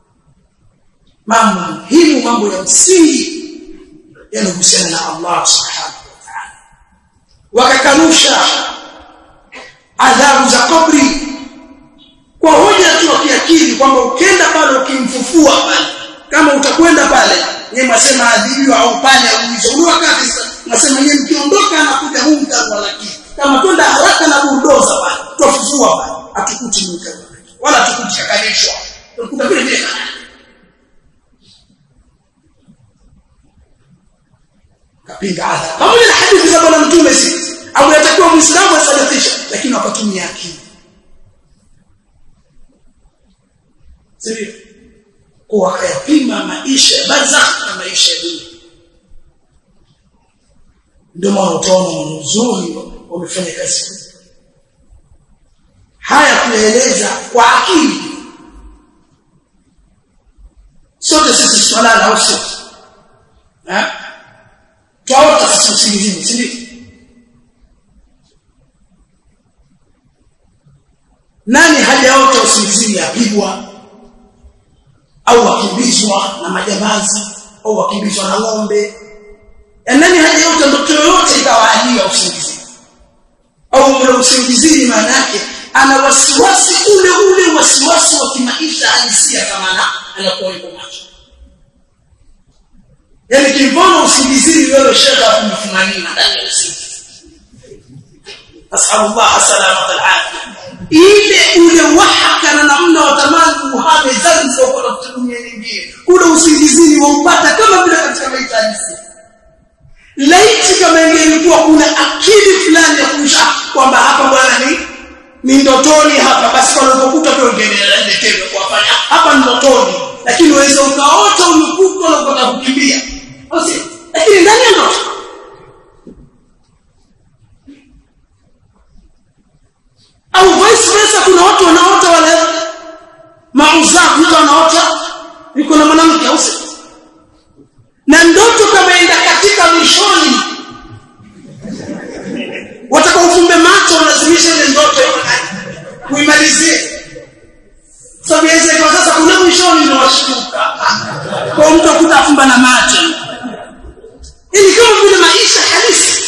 muhimu, mambo ya msingi yanayohusiana na Allah subhanahu wa ta'ala. Wakakanusha adhabu za kabri kwa hoja tu kiakili kwamba ukenda pale ukimfufua pale, kama utakwenda pale yeye mwasema adhibiwa au pale au wakati nasema yeye mkiondoka anakuja Munkar wala kitu. Kama twenda haraka na bulldozer pale, tufufua pale, atukuti Munkar wala atukuti chakalishwa. Tunakuta vile vile. Kapinga adhabu. Pamoja na hadithi za Bwana Mtume au yatakuwa Muislamu asadikisha, lakini wakatumia akili. Sivyo? Kwa kuyapima maisha barzakh na maisha ya dunia. Ndio maana utaona nzuri wamefanya kazi. Haya kueleza kwa akili. Sote sisi swala au sote. Tuaota sisi usingizini, si ndio? Nani hajaota usingizini apigwa au wakimbizwa na majambazi au wakimbizwa na ng'ombe? Nani hajaota ndoto yoyote ikawaajia usingizini? Au ule usingizini maana yake ana wasiwasi ule wasiwasi wa kimaisha halisia kama anakuwa yuko macho. Yani kimfano usingizini wewe shaka kumfumanina ndani ya usingizi. Asallallahu salama al-afia. Ile ule wahaka na namna watamani uhame zanzo kwa kutumia nyingine. Ule usingizini waupata kama vile katika maisha halisia. Laiti kama ingelikuwa kuna akili fulani ya kuisha kwamba hapa bwana ni ndotoni hapa, basi kwa unapokuta tu ungeendelea kuwafanya hapa ndotoni, lakini uweze ukaota umekufa na ukataka kukimbia. Basi lakini ndani ya ndoto au vice versa, kuna watu wanaota wale mauzafu, mtu anaota yuko na mwanamke au na ndoto kama enda katika mishoni, watakaofumbe macho walazimisha ile ndoto kuimalizie. Sababu yeye kwa sasa kuna mishoni ndio washuka kwa mtu kutafumba na macho. Ili kama vile maisha halisi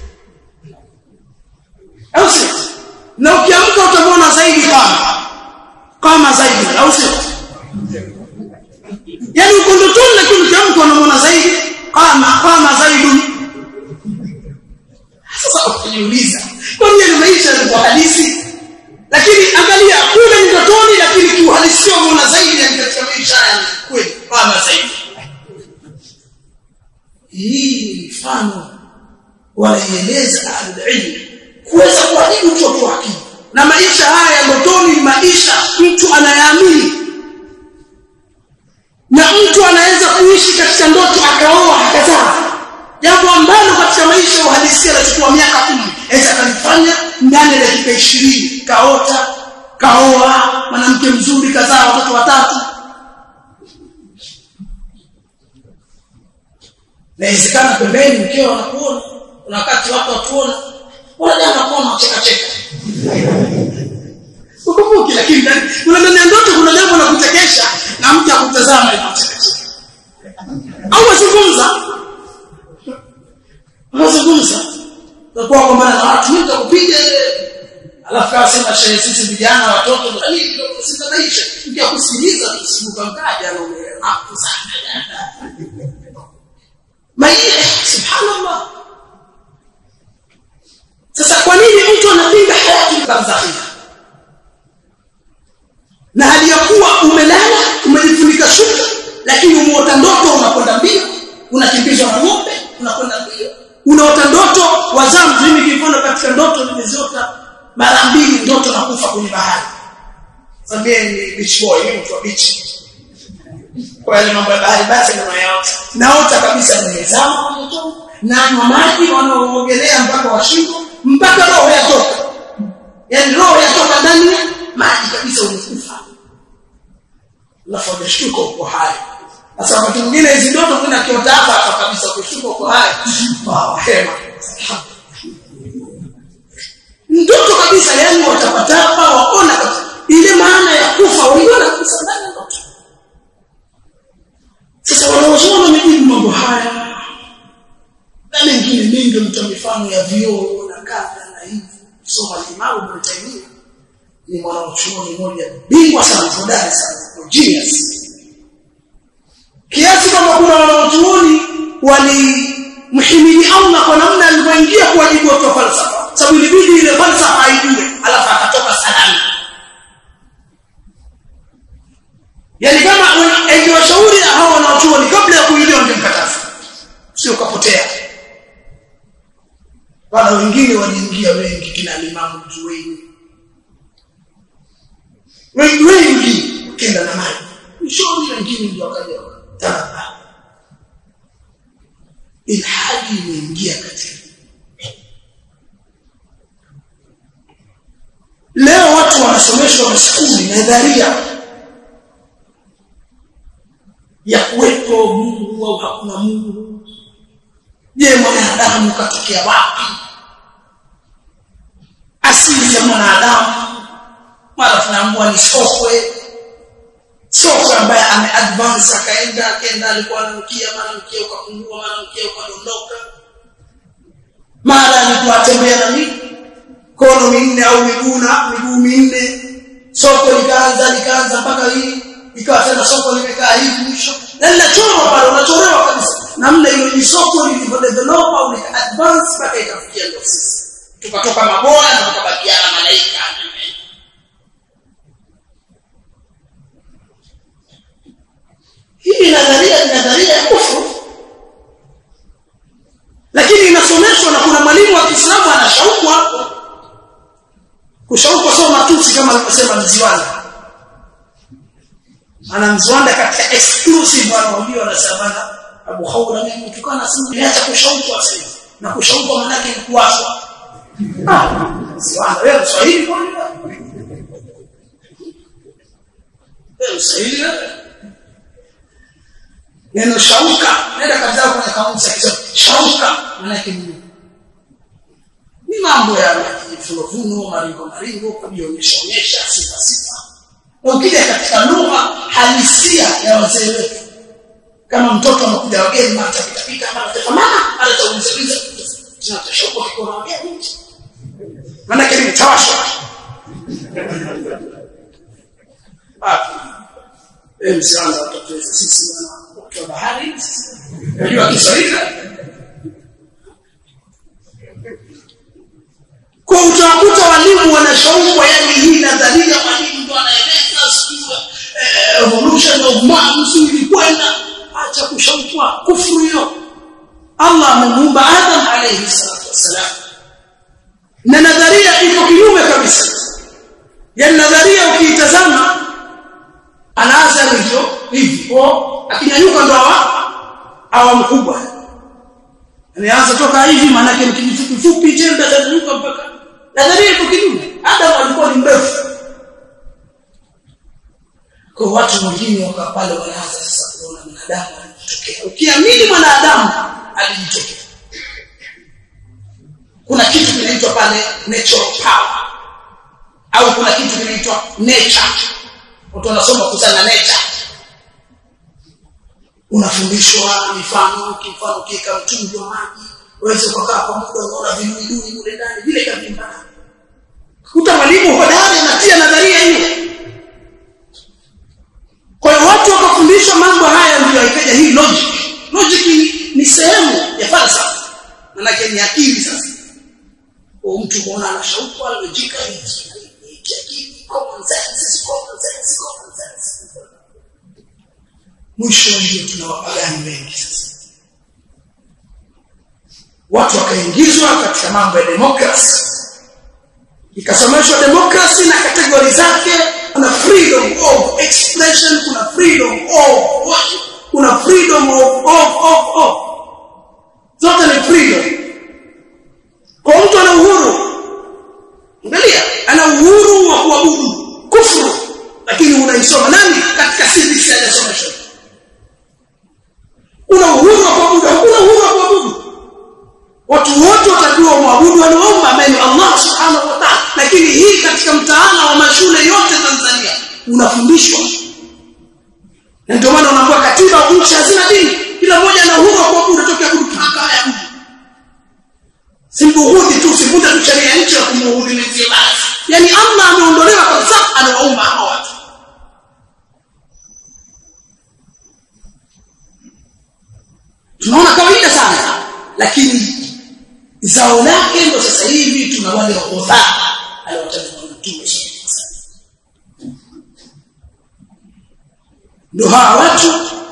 au sio? Na ukiamka utamwona zaidi kama zaidi au sio? Yani uko ndotoni lakini ukiamka unamwona zaidi kama zaidi. Sasa ukiuliza kwa nini maisha ni halisi? Lakini angalia kule ndotoni, lakini kiuhalisia unaona zaidi katika maisha ya kweli kama zaidi. Hii mfano wanaeleza al-ilm kuweza kuadhibu mtoto wake. Na maisha haya ndotoni ni maisha mtu anayaamini. Na mtu anaweza kuishi katika ndoto akaoa akazaa. Jambo ambalo katika maisha uhalisia yanachukua miaka 10, aweza kalifanya ndani ya dakika 20. Kaoa mwanamke mzuri, kazaa watoto 3. Inawezekana pembeni mkeo anakuona, kuna wakati watu watuona, wala anakuona cheka. Ukumbuki, lakini kuna ndani ya ndoto kuna jambo la kuchekesha na mtu akutazama na kucheka. Au wazungumza kwa kwamba na watu mtakupiga, alafu kasema shehe sisi vijana watoto ndio tusitanaisha ndio kusikiliza tusibuka mkaja na hapo sana maisha subhanallah. Sasa kwa nini mtu anapinga hayati barzakhi na hali ya kuwa umelala umejifunika shuka lakini umeota ndoto unakwenda mbio unakimbizwa na ng'ombe unakwenda mbio unaota ndoto wazamu mimi kifuano katika ndoto nimeziota mara mbili ndoto nakufa kwenye bahari sabia ni beach boy ni mtu wa beach kwa yale mambo ya bahari basi naota kabisa nimezama moto na maji wanaoogelea mpaka washingo mpaka roho yatoka yani roho yatoka ndani maji kabisa umekufa alafu unashtuka uko hai. Sasa wakati mwingine hizo ndoto kuna kiota hapa kabisa ukishtuka uko hai hema ndoto kabisa yani watapatapa waona ile maana ya kufa waliona kabisa ndani ndoto. Sasa wanaoshona mijibu mambo haya na mengine mengi mtamifano ya vioo na kadha na hivi soma Imam Ibn Taymiyyah ni mwanachuoni mmoja bingwa sana hodari sana genius kiasi kama kuna wanachuoni walimhimidi Allah kwa namna alivyoingia kuwajibu watu wa falsafa sababu ilibidi ile falsafa aijue alafu akatoka salama yani kama angewashauri hao wanachuoni kabla ya kuingia wangemkataza sio kapotea. Wala wengine waliingia wengi kina Imam Juwayni wengi kenda na maji mshauri wengine ndio wakaja taraba ilhadi imeingia katika leo watu wanasomeshwa mashule nadharia ya kuwepo Mungu au hakuna Mungu. Je, mwanadamu katokea wapi? Asili ya mwanadamu mara tunaambiwa ni sokwe ambaye ameadvance akaenda alikuwa ananukia mara mkia ukapungua mara mkia ukadondoka mara alikuwa atembea na mikono minne au miguu minne sokwe likaanza mpaka hii ikawa tena sokwe limekaa hivi mwisho na linachorwa pale unachorewa kabisa namna hiyo ni sokwe lilivyodevelop au advance mpaka ikafikia ndio sisi tukatoka maboya na tukabakiana malaika. Hii nadharia ya kufuru lakini inasomeshwa na kuna mwalimu wa Kiislamu anashauku hapo kushauku soma tusi kama alivyosema Mziwanda ana Mziwanda katika exclusive wanaojua na sabana Abu Khawla mimi tukana simu niacha kushauku sasa na kushauku maana yake ni kuwashwa Mziwanda wewe Swahili kwani wewe Swahili neno shauka nenda kaza kwenye kamusi akisema shauka maana yake ni mambo ya kifunufuno maringo kujionyesha sifa ukija katika lugha halisia ya wazee wetu kama mtoto anakuja wageni mata pitapita kama mama anatauliza tunatashauka kwa wageni maana yake ni tawasha msianza tutaweza sisi kwa bahari ndio Kiswahili kwa utakuta walimu wanashauku yani hii nadharia walimu ndio anaeleza sio evolution of man sio kwenda acha kushaukwa kufuru hiyo. Allah amemuumba Adam alayhi salatu wasalam na nadharia iko kinyume kabisa yani nadharia ukiitazama anaanza hivyo akinyanyuka ndo hawa mkubwa anaanza toka hivi maana yake ni kifupi tena atanyuka mpaka nadharia iko kinyume. Adam alikuwa ni mrefu kwa watu wengine wakapale wanaanza sasa kuona mwanadamu alijitokea ukiamini mwanadamu alijitokea kuna kitu kinaitwa pale natural power au kuna kitu kinaitwa nature. Watu wanasoma kusana nature unafundishwa mifano kika mtungi wa maji uweze kukaa kwa muda unaona vidudu mule ndani vile kabisa kuta mwalimu hodari anatia nadharia hiyo. Kwa hiyo watu wakafundishwa mambo haya, ndio ikaja hii logic. Logic ni sehemu ya falsafa, maana ni akili. Sasa mtu muona ana shauku logic hii common sense. Mwisho ndio tunawapagani wengi sasa. Watu wakaingizwa katika mambo ya demokrasi. Ikasomeshwa demokrasi na kategori zake. Kuna freedom of expression, kuna freedom of worship, kuna freedom of. Zote ni freedom. Kwa mtu ana uhuru. Angalia, ana uhuru wa kuabudu kufuru, lakini unaisoma nani katika civics anasomeshwa? Una uhuru wa kuabudu, hakuna uhuru wa kuabudu. Watu wote watakiwa waabudu wanaomba ambaye ni Allah subhanahu wa ta'ala. Lakini hii katika mtaala wa mashule yote Tanzania unafundishwa. Na ndio maana unakuwa katiba nchi hazina dini. Kila mmoja ana uhuru wa kuabudu tokea kupaka haya mtu. Simbuhudi tu, sibuda tu sheria nchi ya kumuhudi mzee basi. Yaani Allah ameondolewa kabisa, anawaomba hao watu. Tunaona kawaida sana, lakini zao lake ndio sasa hivi tuna wale waodha aliwataja Mtume. Ndio hawa watu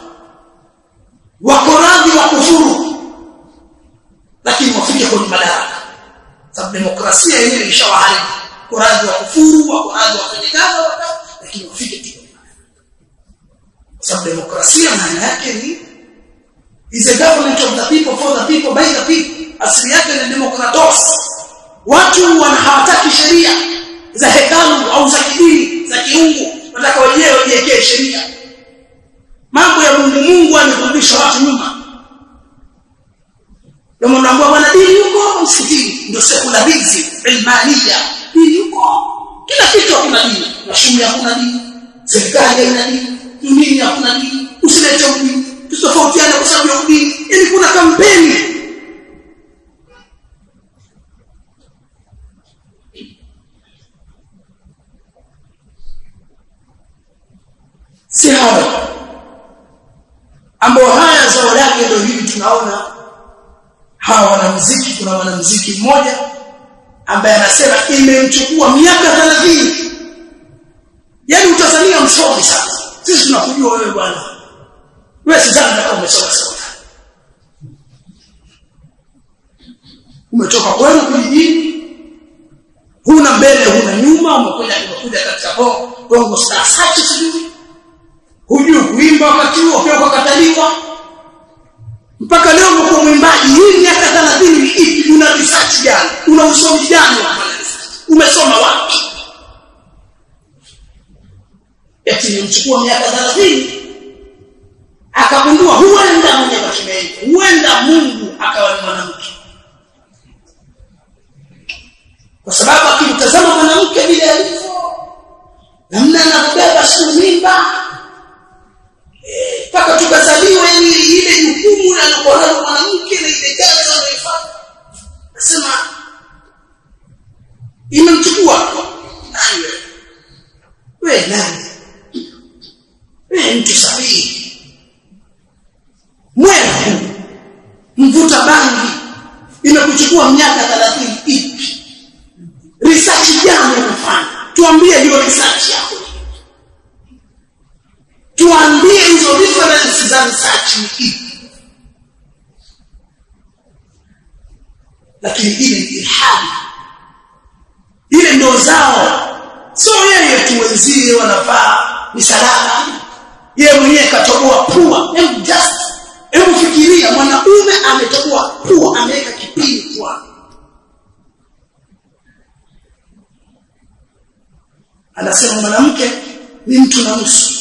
wako radhi wa kufuru, lakini wafike kwenye madaraka. Sababu demokrasia yenyewe ishawaharibu. Radhi wa kufuru, wako radhi wa kwenye kadha, lakini wafike tu kwenye madaraka. Sababu demokrasia maana yake ni is a government of the people, for the people, by the people. Asili yake ni demokratos. Watu hawataki sheria za hekalu au za kidini, za kiungu. Wanataka wenyewe wajiwekee sheria. Mambo ya Mungu amekurudisha watu nyuma. Ndio mnaambia bwana dini yuko msikitini, ndio secularism, ilmania. Dini yuko. Kila kitu hakuna dini. Na shule hakuna dini. Serikali haina dini. Dunia hakuna dini. Usilete dini. Tutofautiana kwa sababu ya dini. Ili kuna kampeni. Si hawa ambao haya zao lake ndio hivi tunaona hawa wanamuziki. Kuna mwanamuziki mmoja ambaye anasema imemchukua miaka 30. Yaani utazania msomi sana. Sisi tunakujua wewe bwana. Wewe sidhani kama umesoma sana. Umetoka kwenu kijijini, huna mbele huna nyuma, umekuja katika bongo star search sijui. Hujui kuimba wakati huo pia ukakataliwa. Mpaka leo uko mwimbaji. Hii miaka 30 ni ipi? Una research gani? Una usomi gani? Umesoma wapi? Eti nimchukua miaka 30 akagundua huenda mwenye bakimeni, huenda Mungu akawa ni mwanamke. Kwa sababu akimtazama mwanamke vile alivyo, namna anabeba mimba, mpaka tukazaliwa ile jukumu la kuolewa mwanamke na ile kazi anayoifanya. Nasema imemchukua nani? Wewe nani? Wewe mtu sahihi. Mwehu mvuta bangi imekuchukua miaka 30 ipi? Research gani unafanya? Tuambie hiyo research yako. Tuambie hizo differences za research ni ipi? Lakini ile ilhadi, ile ndio zao. So yeye tuwenzie wanavaa misalaba, yeye mwenyewe katoboa pua. Hebu fikiria mwanaume ametoboa pua, ameweka kipini kwa. Anasema mwanamke ni mtu na nusu.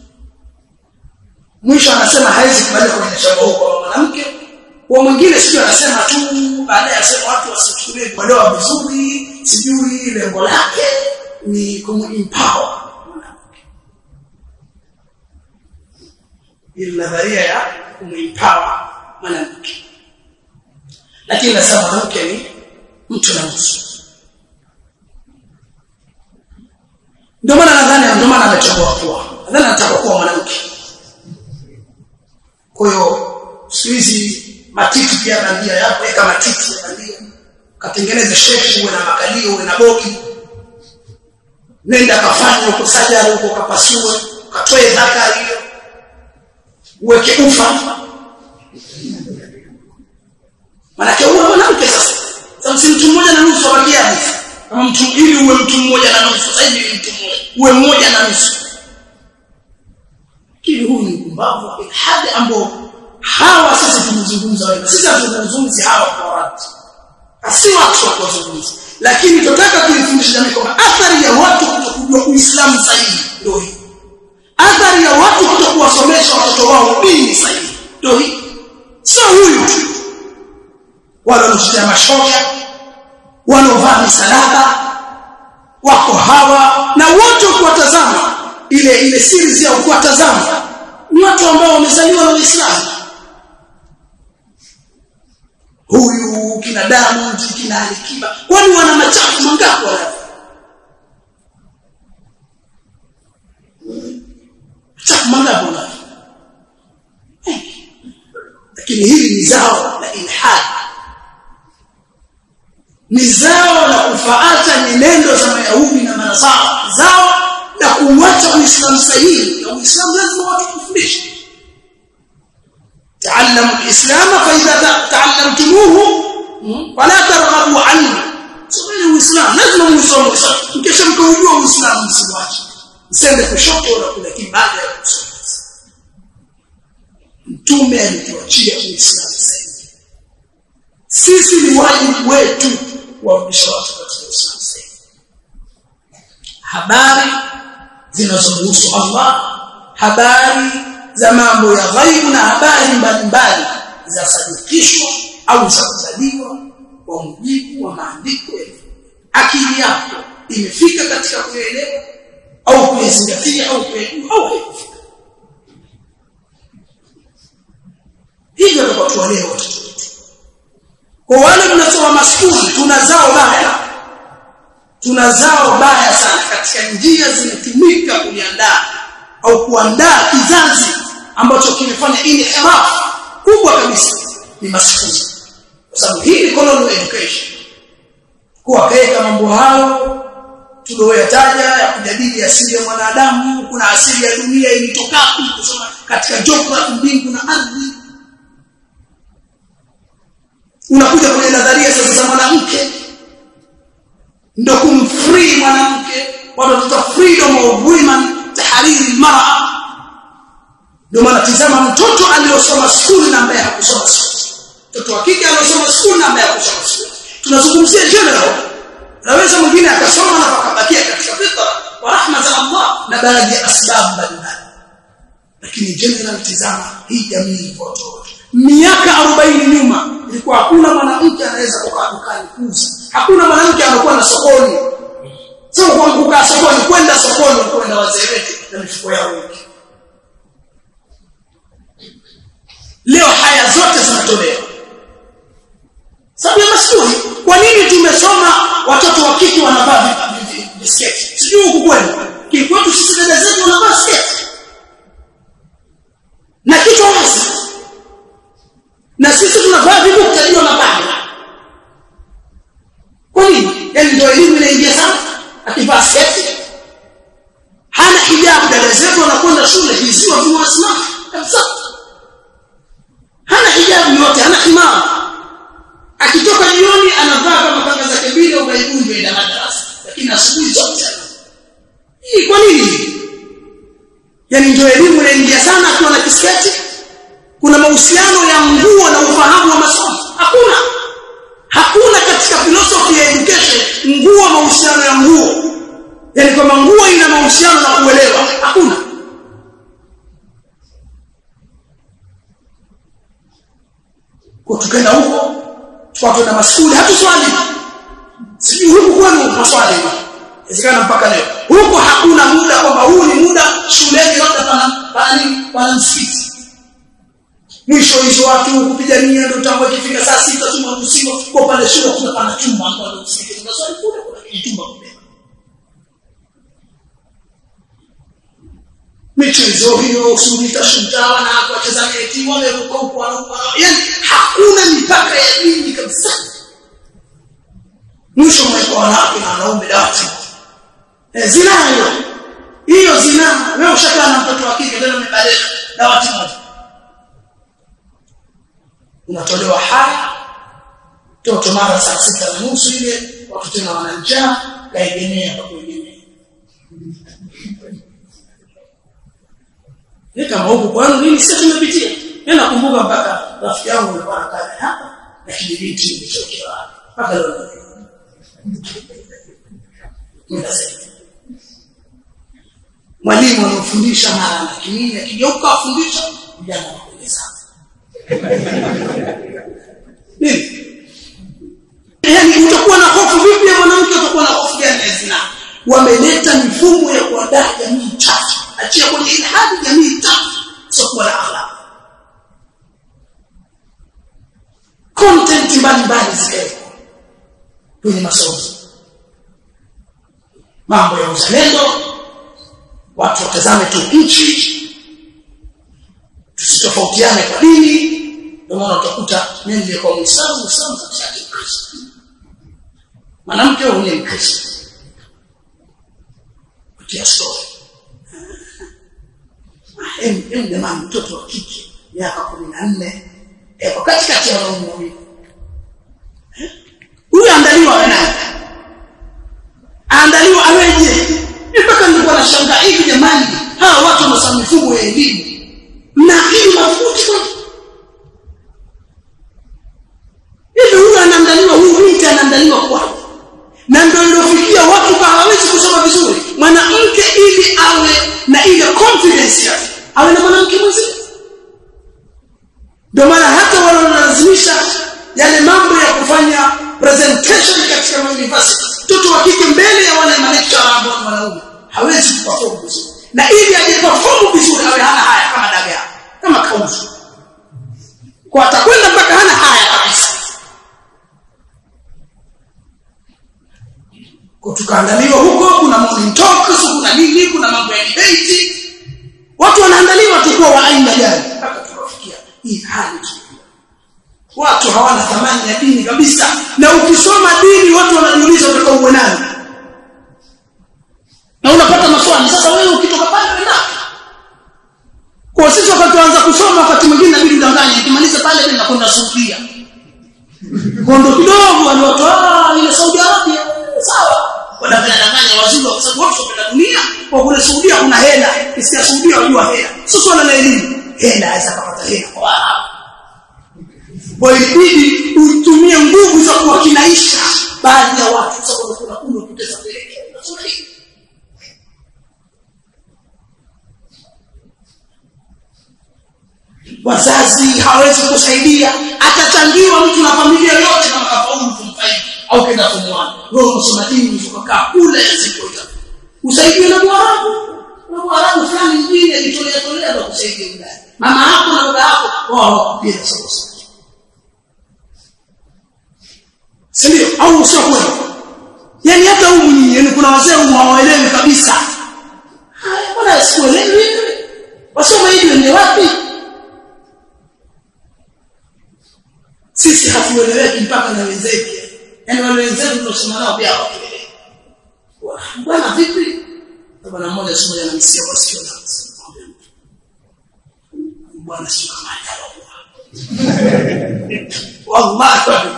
Mwisho anasema haizi kubali kuonyesha kwa mwanamke. Kwa mwingine sio, anasema tu baadaye asema watu wasichukulie kuelewa vizuri, sijui lengo lake ni kumempower mwanamke. Ile nadharia ya kumempower mwanamke. Lakini nasema mwanamke ni mtu na nusu. Ndio maana amechagua kuwa. Nadhani anataka kuwa mwanamke. Kwa hiyo siwezi matiti pia bandia yako weka matiti ya bandia. Katengeneza shepu uwe na makalio uwe na bogi. Nenda kafanya huko sajari huko kapasue, katoe dhakari hiyo. Uweke ufa. Maana uwe mwanamke sasa. Sasa mtu mmoja na nusu abakia hivi. Kama mtu ili uwe mtu mmoja na nusu, sasa hivi mtu mmoja. Uwe mmoja na nusu. Kile huu ni kumbavu hadi ambao hawa sasa tunazungumza wewe. Sisi tunazungumzia hawa kwa watu. Asi watu wa kuzungumza. Lakini tunataka kuifundisha jamii kwamba athari ya watu kutokujua Uislamu sahihi ndio hii. Athari ya watu kutokuwasomesha watoto wao dini sahihi ndio hii. Sio huyu tu. Wale wanaochia mashoga, wanaovaa misalaba, wako hawa na wote kuwatazama ile series ya kuwatazama ni watu ambao wamezaliwa na Uislamu. Huyu kina Diamond kina Alikiba kwani wana machafu mangapi wala chafu mangapi wala lakini hili ni zao la ilhad, ni zao la kufuata nyenendo za Mayahudi na Manasara, zao la kuacha Uislamu sahihi. Na Uislamu lazima watu kufundishe. تعلموا الإسلام فإذا تعلمتموه فلا ترغبوا عنه. سبحان الإسلام لازم نسوم الإسلام. Mkisha mkaujua Uislamu msiwache. Msende kushoto wala kuelekea baada ya kusoma. Mtume alituachia Uislamu sahihi. Sisi ni wajibu wetu kuwarudisha watu katika Uislamu sahihi. Habari zinazohusu Allah, habari za mambo ya ghaibu na habari mbalimbali za sadikishwa au za kuzaliwa kwa mujibu wa maandiko. Akili yako imefika katika kuelewa au kuzingatia au kuelewa au haikufika. Hivyo ndio watu waleo watoto wetu. Kwa wale mnasoma maskuli tunazao baya sana katika njia zinatumika kuliandaa au kuandaa kizazi ambacho kimefanya inhiraf kubwa kabisa ni maskuli. Kwa sababu hii ni colonial education. Kwa kaeka mambo hayo tuliyoyataja ya kujadili asili ya mwanadamu, kuna asili ya dunia ilitoka kusoma katika geography mbingu na ardhi. Unakuja kwenye nadharia sasa za mwanamke ndio kumfree mwanamke, wanatoa freedom of women, tahariri mara. Ndio maana tazama mtoto aliyosoma shule na ambaye hakusoma shule. Mtoto wa kike aliyosoma shule na ambaye hakusoma shule. Tunazungumzia general. Naweza mwingine akasoma na akabakia katika fitra wa rahma za Allah na baadhi ya sababu mbalimbali. Lakini general tazama hii jamii ilivyotoka. Miaka 40 nyuma ilikuwa hakuna mwanamke anaweza kukaa dukani kuuza. Hakuna mwanamke anakuwa na sokoni. Sio kwa kukaa sokoni, kwenda sokoni kwenda wazee wetu na mifuko yao wengi. Leo haya zote zinatolewa. Sababu ya maskuli. Kwa nini tumesoma watoto wa kike wanavaa sketi? Sijui huko kwenu. Kikwetu sisi dada zetu wanavaa sketi. Na kichwa wazi. Na sisi tunavaa vitu kutajwa mabaya. Kwa nini? Yaani ndio elimu inaingia sana akivaa sketi. Hana hijabu, dada zetu wanakwenda shule hiziwa viwasimama kabisa. Hana hijabu yote, hana himama. Akitoka jioni anavaa kama kanga zake mbili au baibunjo ila madarasa, lakini asubuhi zote. Hii kwa nini? Yaani ndio elimu inaingia sana akiwa na kisketi. Kuna mahusiano ya nguo na ufahamu wa masomo? Hakuna katika philosophy ya education nguo mahusiano ya nguo. Yaani kama nguo ina mahusiano na kuelewa, hakuna. Kwa tukaenda huko, tukawa na maswali, hatuswali. Sijui huko kwenu maswali. Inawezekana mpaka leo. Huko hakuna muda kwamba huu ni muda shuleni yote pana msikiti. Mwisho hizo watu kupigania ndio tangu ikifika saa 6 tunaruhusiwa kwa pale shule kuna pana chumba ambapo msikiti tunaswali kule kuna chumba kule. michezo hiyo usitashujawa na kuwacheza eti wale huko yani hakuna mipaka ya dini kabisa. Mwisho mwa wanawake na wanaume dawati zina hiyo zina wewe ushakaa na mtoto wa kike leo umebadilika dawati moja unatolewa haya mtoto mara saa 6:30 ile watu tena wananjaa kaegemea kwa kuegemea kama huko kwani mimi sasa tumepitia mimi nakumbuka mpaka rafiki yangu alikuwa anakaa hapa na kidibiti kilichokuwa hapa mpaka leo mwalimu anafundisha mara na kimini akigeuka afundisha vijana wanaeleza nini yani utakuwa na hofu vipi ya mwanamke utakuwa na hofu gani ya zina wameleta mifumo ya kuandaa jamii chafu achia kwenye ilhadi jamii chafu sio na akhlaq content mbalimbali zikae kwenye masomo mambo ya uzalendo watu watazame tu nchi tusitofautiane kwa dini ndio maana utakuta mimi kwa Muislamu katika Kristo mwanamke huyo ni Kristo kia story jamani mtoto wa kike miaka 14 kwa katikati ya wanaume wawili huyu andaliwa naye andaliwa aweje mpaka nilikuwa nashangaa hivi jamani hawa watu wanasoma mifumo ya elimu na hii mafuti hivi huyu anaandaliwa huyu binti anaandaliwa kwa na ndio ndofikia watu hawawezi kusoma vizuri mwanamke ili awe na ile confidence yake awe na mwanamke mzuri ndio maana hata wale wanalazimisha yale mambo ya kufanya presentation katika university mtoto wa kike mbele ya wale malecturer ambao wanaume hawezi kuperform vizuri na ili ajiperform vizuri awe hana haya kama dagaa kama kauzu kwa atakwenda mpaka hana haya kabisa kwa tukaandaliwa huko kuna morning talks kuna nini kuna mambo ya debate watu wanaandaliwa tu kwa aina gani mpaka tukafikia hii hali watu hawana thamani ya dini kabisa na ukisoma dini watu wanajiuliza utakao uwe nani na unapata maswali sasa wewe ukitoka pale unaenda kwa sisi wakati kusoma wakati mwingine inabidi udanganye ukimaliza pale tena kwenda Saudia kondo kidogo watu ile Saudi Arabia sawa wanadanganya wazuri kwa sababu watu wanapenda dunia kwa kule Saudia kuna hela kisia Saudia wajua hela sio swala la elimu hela aweza kupata hela kwa ibidi utumie nguvu za kuwakinaisha baadhi ya watu sababu kuna kundi kutesa pele wazazi hawezi kusaidia atachangiwa mtu na familia yote kama kafaulu kumfanya au kenda kumwana roho msoma dini ukakaa kule sikoita usaidie na Mwarabu fulani mwingine alitolea na kusaidia ndani mama yako na baba yako wao pia sawa sio au sio kweli yani hata huyu yani kuna wazee hawaelewi kabisa haya bwana sikuelewi wasoma hivi ni wapi sisi hatueleweki mpaka na wenzetu yani wale wenzetu tunasoma nao pia hawaelewi bwana vipi bwana mmoja siku moja anamsikia kwa sio na bwana sio kama wallahi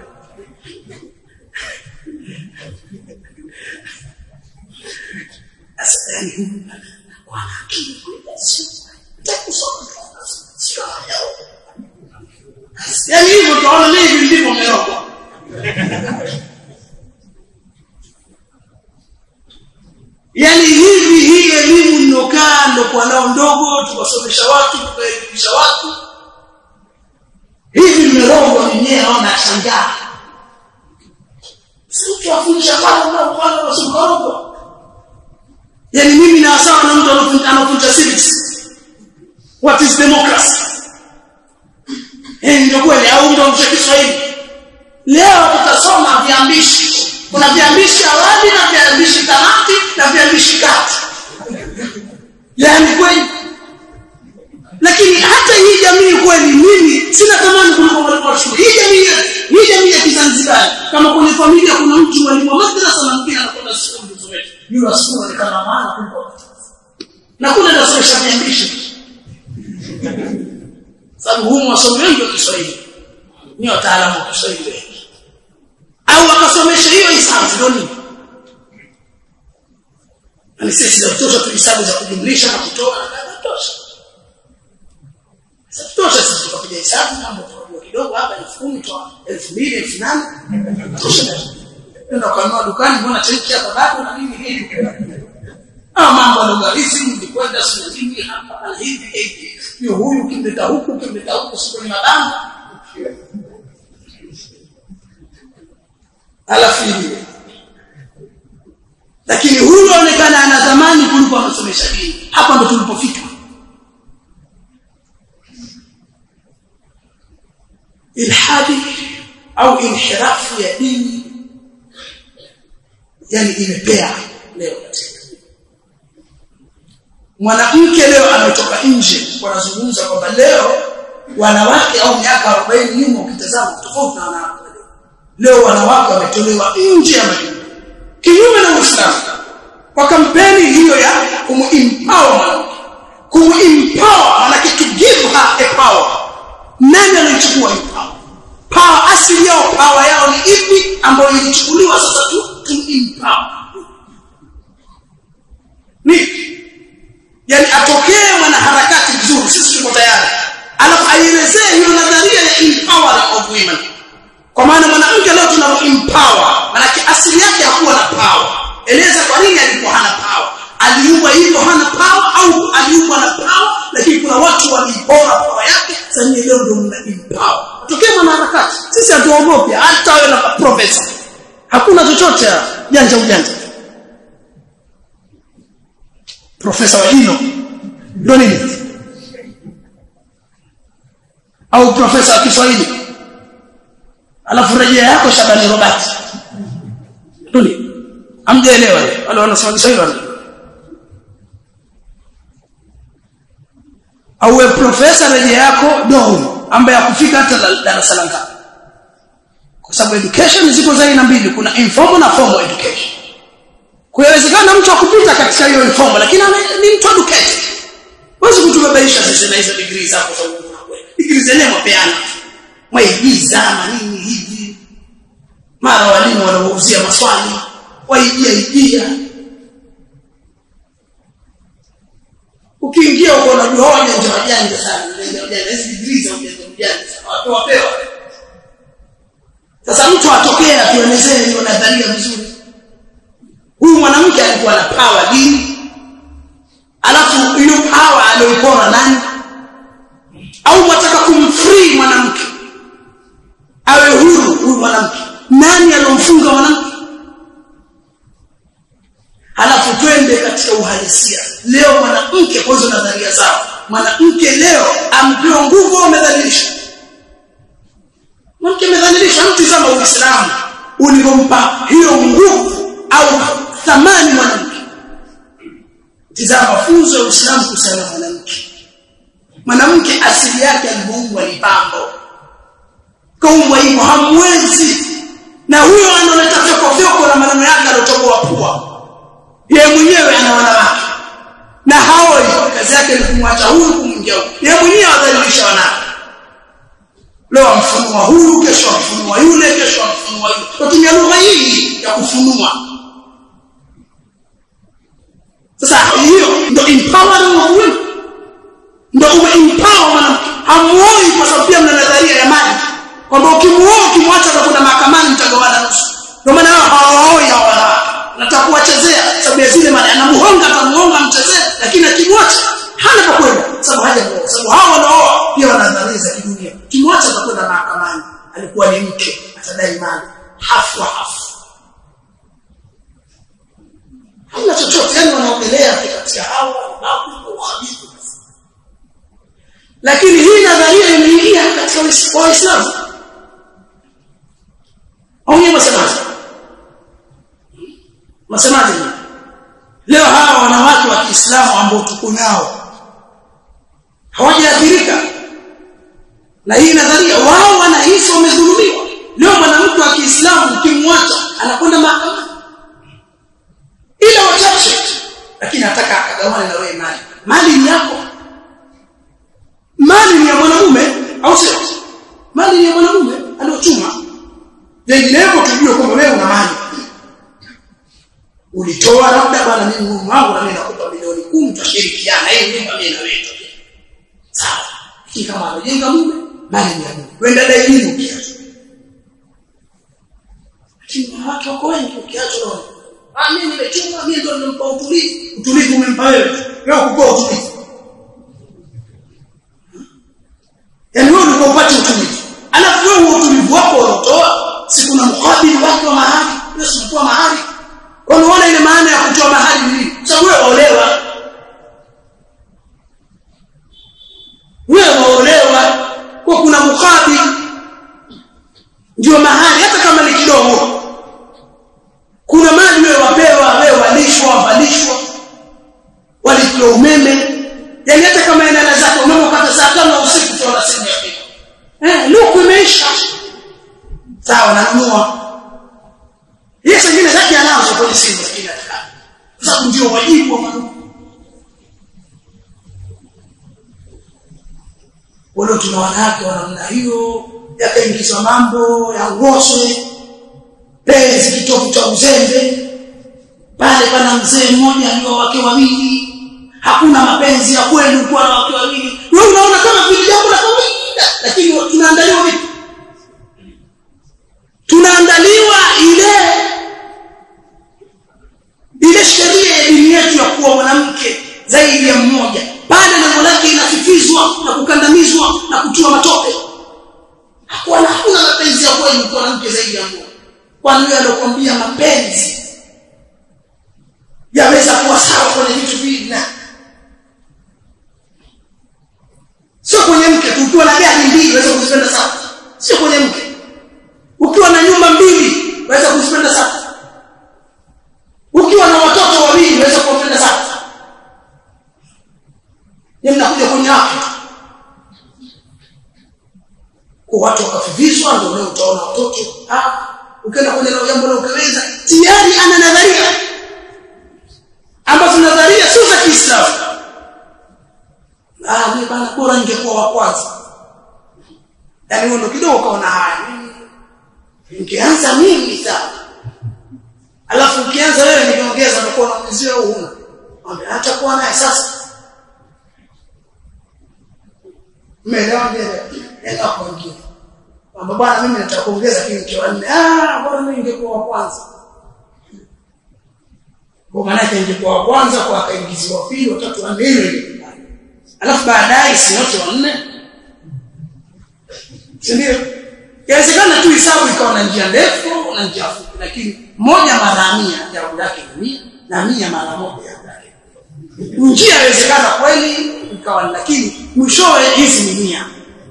asante kwa akili takusoma sio yani hivyo tunaona mimi ndipo mmeroka yani hivi hii elimu inokaa ndo kwa nao ndogo tukasomesha watu tukaelimisha watu hivi mmeroka wenyewe haona shangaa sio tuwafundisha kwa wasumkarogo yani mimi na sawa na mtu anafunza civics what is democracy ndio kweli au ndio mchezo Kiswahili leo tutasoma viambishi kuna viambishi awali na viambishi tamati na viambishi kati yani kweli. Lakini hata hii jamii kweli mimi sina tamani kuliko walimu wa shule. Hii jamii ya Kizanzibari kama kwenye familia kuna mtu mwalimu wa madrasa na mwingine anakwenda shule kusomesha. Yule shule ni kama maana kuliko. Na kuna nasomesha viambishi. Sababu humu wasomi wengi wa Kiswahili ni wataalamu wa Kiswahili. Au akasomesha hiyo hisabu ndio nini? Ani sisi za kutosha tulisabu za kujumlisha na kutoa na kutosha. Sasa tutosha sisi tukapiga hesabu mambo tukajua kidogo hapa 10,000 toa 2,000 2,000 tosha. Ndio kanunua dukani mbona cheki hapa bado na nini hivi. Mambo ya logarithm ni kwenda sisi hapa na hivi. Hiyo huyu kimleta huku sio mabanga. Alafu hivi. Lakini huyo onekana ana zamani kuliko anasomesha dini. Hapa ndo tulipofika. Ilhadi au inhirafu ya dini yani imepea leo katika. Mwanamke leo ametoka nje wanazungumza kwamba leo wanawake au miaka 40 nyuma ukitazama tofauti na wanawake leo wanawake wametolewa nje ya majumba kinyume na Uislamu kwa kampeni hiyo ya kumempower maana to give her a power. Nani anachukua hiyo power? Asili yao power yao ni ipi ambayo ilichukuliwa sasa tu empower ni yani atokee mwanaharakati vizuri sisi tuko tayari alafu aielezee hiyo nadharia ya empowering of women. Kwa maana mwanamke leo tunamempower maana asili yake hakuwa na power. Eleza kwa nini alikuwa hana power? Aliumbwa hivyo hana power au aliumbwa na power lakini kuna watu walipora power yake sasa leo ndio mnaempower. Atokee mwanaharakati sisi hatuogopi hata wewe na professor. Hakuna chochote ujanja. Profesa wa hilo ndio nini? Au profesa wa Kiswahili alafu rejea yako Shabani Robert ndio nini? Amjaelewa wale wanasoma Kiswahili wale. Au wewe profesa rejea yako Dou ambaye hakufika hata darasa la ngapi. Kwa sababu education ziko za aina mbili, kuna informal na formal education. Kuwezekana mtu akupita katika hiyo informal lakini ni mtu educated. Wewe kutubabaisha sisi na hizo degree zako za uongo. Degree zenyewe mapeana. Maigiza nini hivi. Mara walimu wanaouzia maswali, waijia. Ukiingia uko na hoja njoo sana. Hizi degree za ujanja wapewa. Sasa mtu atokea atuelezee hiyo nadharia vizuri. Huyu mwanamke alikuwa na power dini. Alafu hiyo power aliyopora nani? Au mwataka kumfree mwanamke awe huru huyu mwanamke? Nani alomfunga mwanamke? Alafu twende katika uhalisia. Leo mwanamke kwa hizo nadharia zao. Mwanamke leo ampewa nguvu au amedhalilisha? Mwanamke amedhalilisha. Mtu zama Uislamu ulipompa hiyo nguvu au thamani mwanamke. Tizama mafunzo ya Uislamu kuhusiana na mwanamke. Mwanamke asili yake aliumbwa ni pambo. Kaumbwa hivyo hamwezi. Na huyo analeta fyoko na maneno yake alotoboa pua. Yeye mwenyewe ana wanawake. Na hao kazi yake ni kumwacha huyu kumwingia huyu. Yeye mwenyewe adhalilisha wanawake. Leo amfunua huyu, kesho amfunua yule, kesho amfunua yule. Tutumia lugha hii ya kufunua. Sasa hiyo ndio empowering of women. Ndio umeempower mwanamke. Hamuoi kwa sababu pia mna nadharia ya mali. Kwamba ukimwacha atakwenda mahakamani mtagawana nusu. Ndio maana hawaoi hawa. Nataka kuwachezea sababu ya zile mali anamuhonga mchezee lakini akimwacha hana pa kwenda sababu hajaoa. Sababu hao wanaoa pia wana nadharia za kidunia. Kimwacha atakwenda mahakamani alikuwa ni mke atadai mali hafu. Hamna chochote yani wanaongelea katika hao na uhabibu. Lakini hii nadharia imeingia katika Uislamu. Au ni masemaji leo hawa wanawake wa Kiislamu ambao tuko nao hawajaathirika na hii nadharia. Wao wanahisi wamedhulumiwa. Leo mwanamke wa Kiislamu ukimwacha anakwenda mahakamani, ila wachache, lakini nataka akagawane na wewe mali. Mali ni yako, mali ni ya mwanamume, au sio? Mali ni ya mwanamume aliochuma. Vinginevyo tujue kwamba wewe una mali, ulitoa labda bwana, mimi Mungu wangu na mimi nakupa milioni 10 tutashirikiana, hii nyumba mimi na wewe, sawa? Hii kama anajenga mume, mali ni ya mume, wenda dai nini ukiacha. Lakini watu wako wengi ukiacha leo, mimi nimechuma, mimi ndo nimempa utulivu. Utulivu umempa wewe, wewe kukoa utulivu. Yaani wewe uko upate utulivu, alafu wewe utulivu wako unatoa, si kuna mkabili wake wa mahali, wewe unatoa mahali. Kwa unaona ile maana ya kutoa mahali ni nini? Sababu wewe waolewa, wewe waolewa, kwa kuna mkabili ndio mahali, hata kama ni kidogo. Kuna mali wewe wapewa, wewe walishwa, valishwa, walipewa umeme. Yaani hata kama ina zake umeme ukata saa 5 usiku tu wanasema ya luku imeisha, sawa, nanunua. Yesu nyingine zake anazo kwenye simu, lakini ataka. Sasa ndio wajibu wa mwanamke. Wale tuna wanawake wa namna hiyo, yakaingizwa mambo ya ngoswe, penzi kitofu cha uzembe. Pale pana mzee mmoja alio wake wawili, hakuna mapenzi ya kweli kwa wake wawili. Wewe unaona kama vile jambo la kawaida, lakini tunaandaliwa vipi? Tunaandaliwa ile sheria ya dini yetu ya kuwa mwanamke zaidi ya mmoja. Pale lengo lake inafifizwa na kukandamizwa na kutiwa matope. Hakuna mapenzi ya kweli kwa mwanamke zaidi ya mmoja. Kwa nini alokuambia mapenzi yaweza kuwa sawa kwenye vitu vingi? Sio kwenye mke tu, ukiwa na gari mbili unaweza kuzipenda sawa. Sio kwenye mke. Ukiwa na nyumba mbili unaweza kuzipenda sawa. Ukiwa na watoto wawili unaweza kupenda sawa. Ni mnakuja kwenye hapo. Kwa watu wakafivishwa, ndio leo utaona watoto ukienda kwenye jambo la ukaweza tayari ana nadharia ambazo nadharia sio za Kiislamu. Mimi bana bora ningekuwa wa kwanza. Yaani wewe kidogo kaona haya. Ningeanza mimi sasa. Alafu ukianza wewe ningeongeza na kuona mzee huna. Mwambie acha kuwa naye sasa. Mmeelewa hapo wengine. Kwamba bwana mimi nataka kuongeza kitu cha 4. Bora mimi ningekuwa wa kwanza. Kwa maana yake ningekuwa wa kwanza kwa akaingiziwa pili, watatu, wa nne. Alafu baadaye si wote wa 4. Ndio. Inawezekana tu hisabu ikawa na njia ndefu na njia fupi, lakini moja mara 100 jawabu lake ni 100 na 100 mara 1 jawabu lake. Njia inawezekana kweli ikawa, lakini mwishowe hizi ni 100.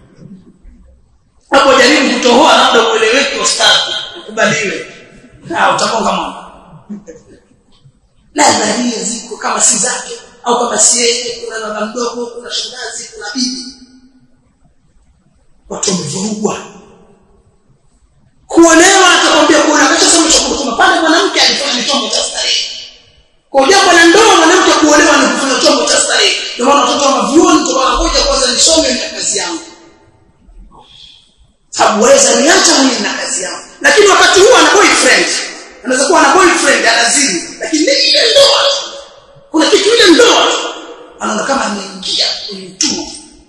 Hapo jaribu kutohoa labda ueleweke ustadi, ukubaliwe. Utakonga mambo. Nadharia ziko kama si zake au kama si yeye, kuna baba mdogo, kuna shangazi, kuna bibi. Watu wamevurugwa. Kuolewa atakwambia kuna kacha sema chakula pale mwanamke alifanya chombo cha starehe. Kwa jambo la ndoa mwanamke kuolewa ni kufanya chombo cha starehe. Ndio maana watoto wa mavyuoni tu wanakuja kwanza nisome na kazi yangu. Sababu waweza niacha mimi na kazi yangu. Lakini wakati huo ana boyfriend. Anaweza kuwa na boyfriend anazini, lakini ile ndoa kuna kitu ile ndoa anaona kama ameingia kwenye mtumwa.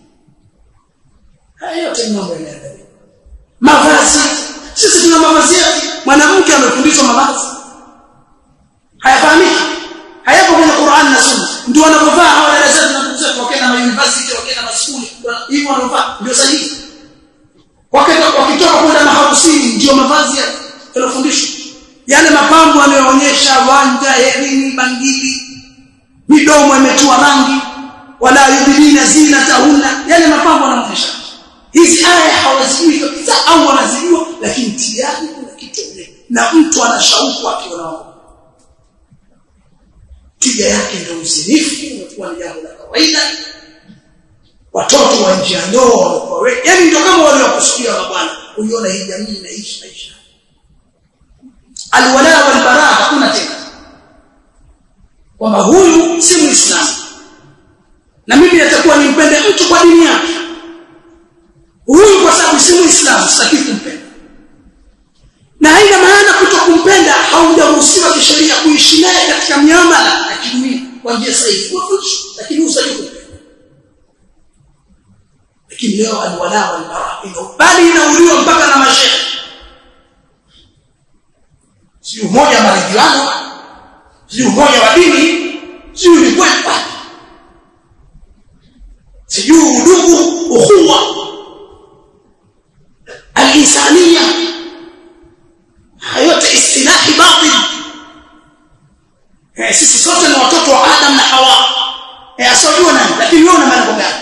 Hayo yote ni mambo yanaendelea. Mavazi, sisi tuna mavazi yetu. Mwanamke amefundishwa mavazi, hayafahamiki, hayapo kwenye Qur'an na Sunna. Ndio wanapovaa hawa dada zetu na kutoka wakaenda na university, wakaenda na shule, hivyo wanavaa ndio sahihi. Wakitoka kwenda maharusini ndio mavazi yanafundishwa. Yale mapambo yanayoonyesha wanja, herini, bangili, midomo imetua rangi, wala yubidina zinatahunna, yale mapambo yanaonyesha. Hizi aya hawazijui kabisa au wanazijua, lakini tayari kuna kitu na mtu ana shauku akiona. tija yake ndio uzinifu, umekuwa ni jambo la kawaida. Watoto wa nje ya ndoa kwa wewe, yani ndio kama wale wakusikia bwana, uiona hii jamii inaishi maisha. Alwala wal bara hakuna tena. Kwamba huyu si Muislamu. Na mimi natakuwa nimpende mtu kwa dini yake. Huyu kwa sababu si Muislamu, sitaki kumpenda. Na haina maana kutokumpenda haujaruhusiwa kisheria kuishi naye katika miamala ya kijamii kwa njia sahihi. Kwa fushi, lakini usajui. Lakini leo alwala wal bara bali inauliwa mpaka na mashehe. Sio mmoja maridhiano, sio mmoja wa dini, sio ni kwepa. Sio udugu, ukhuwa, al-insaniya. Hayote istilahi batil. Sisi sote ni watoto wa Adam na Hawa. Asojua nani, lakini wewe una malengo gani?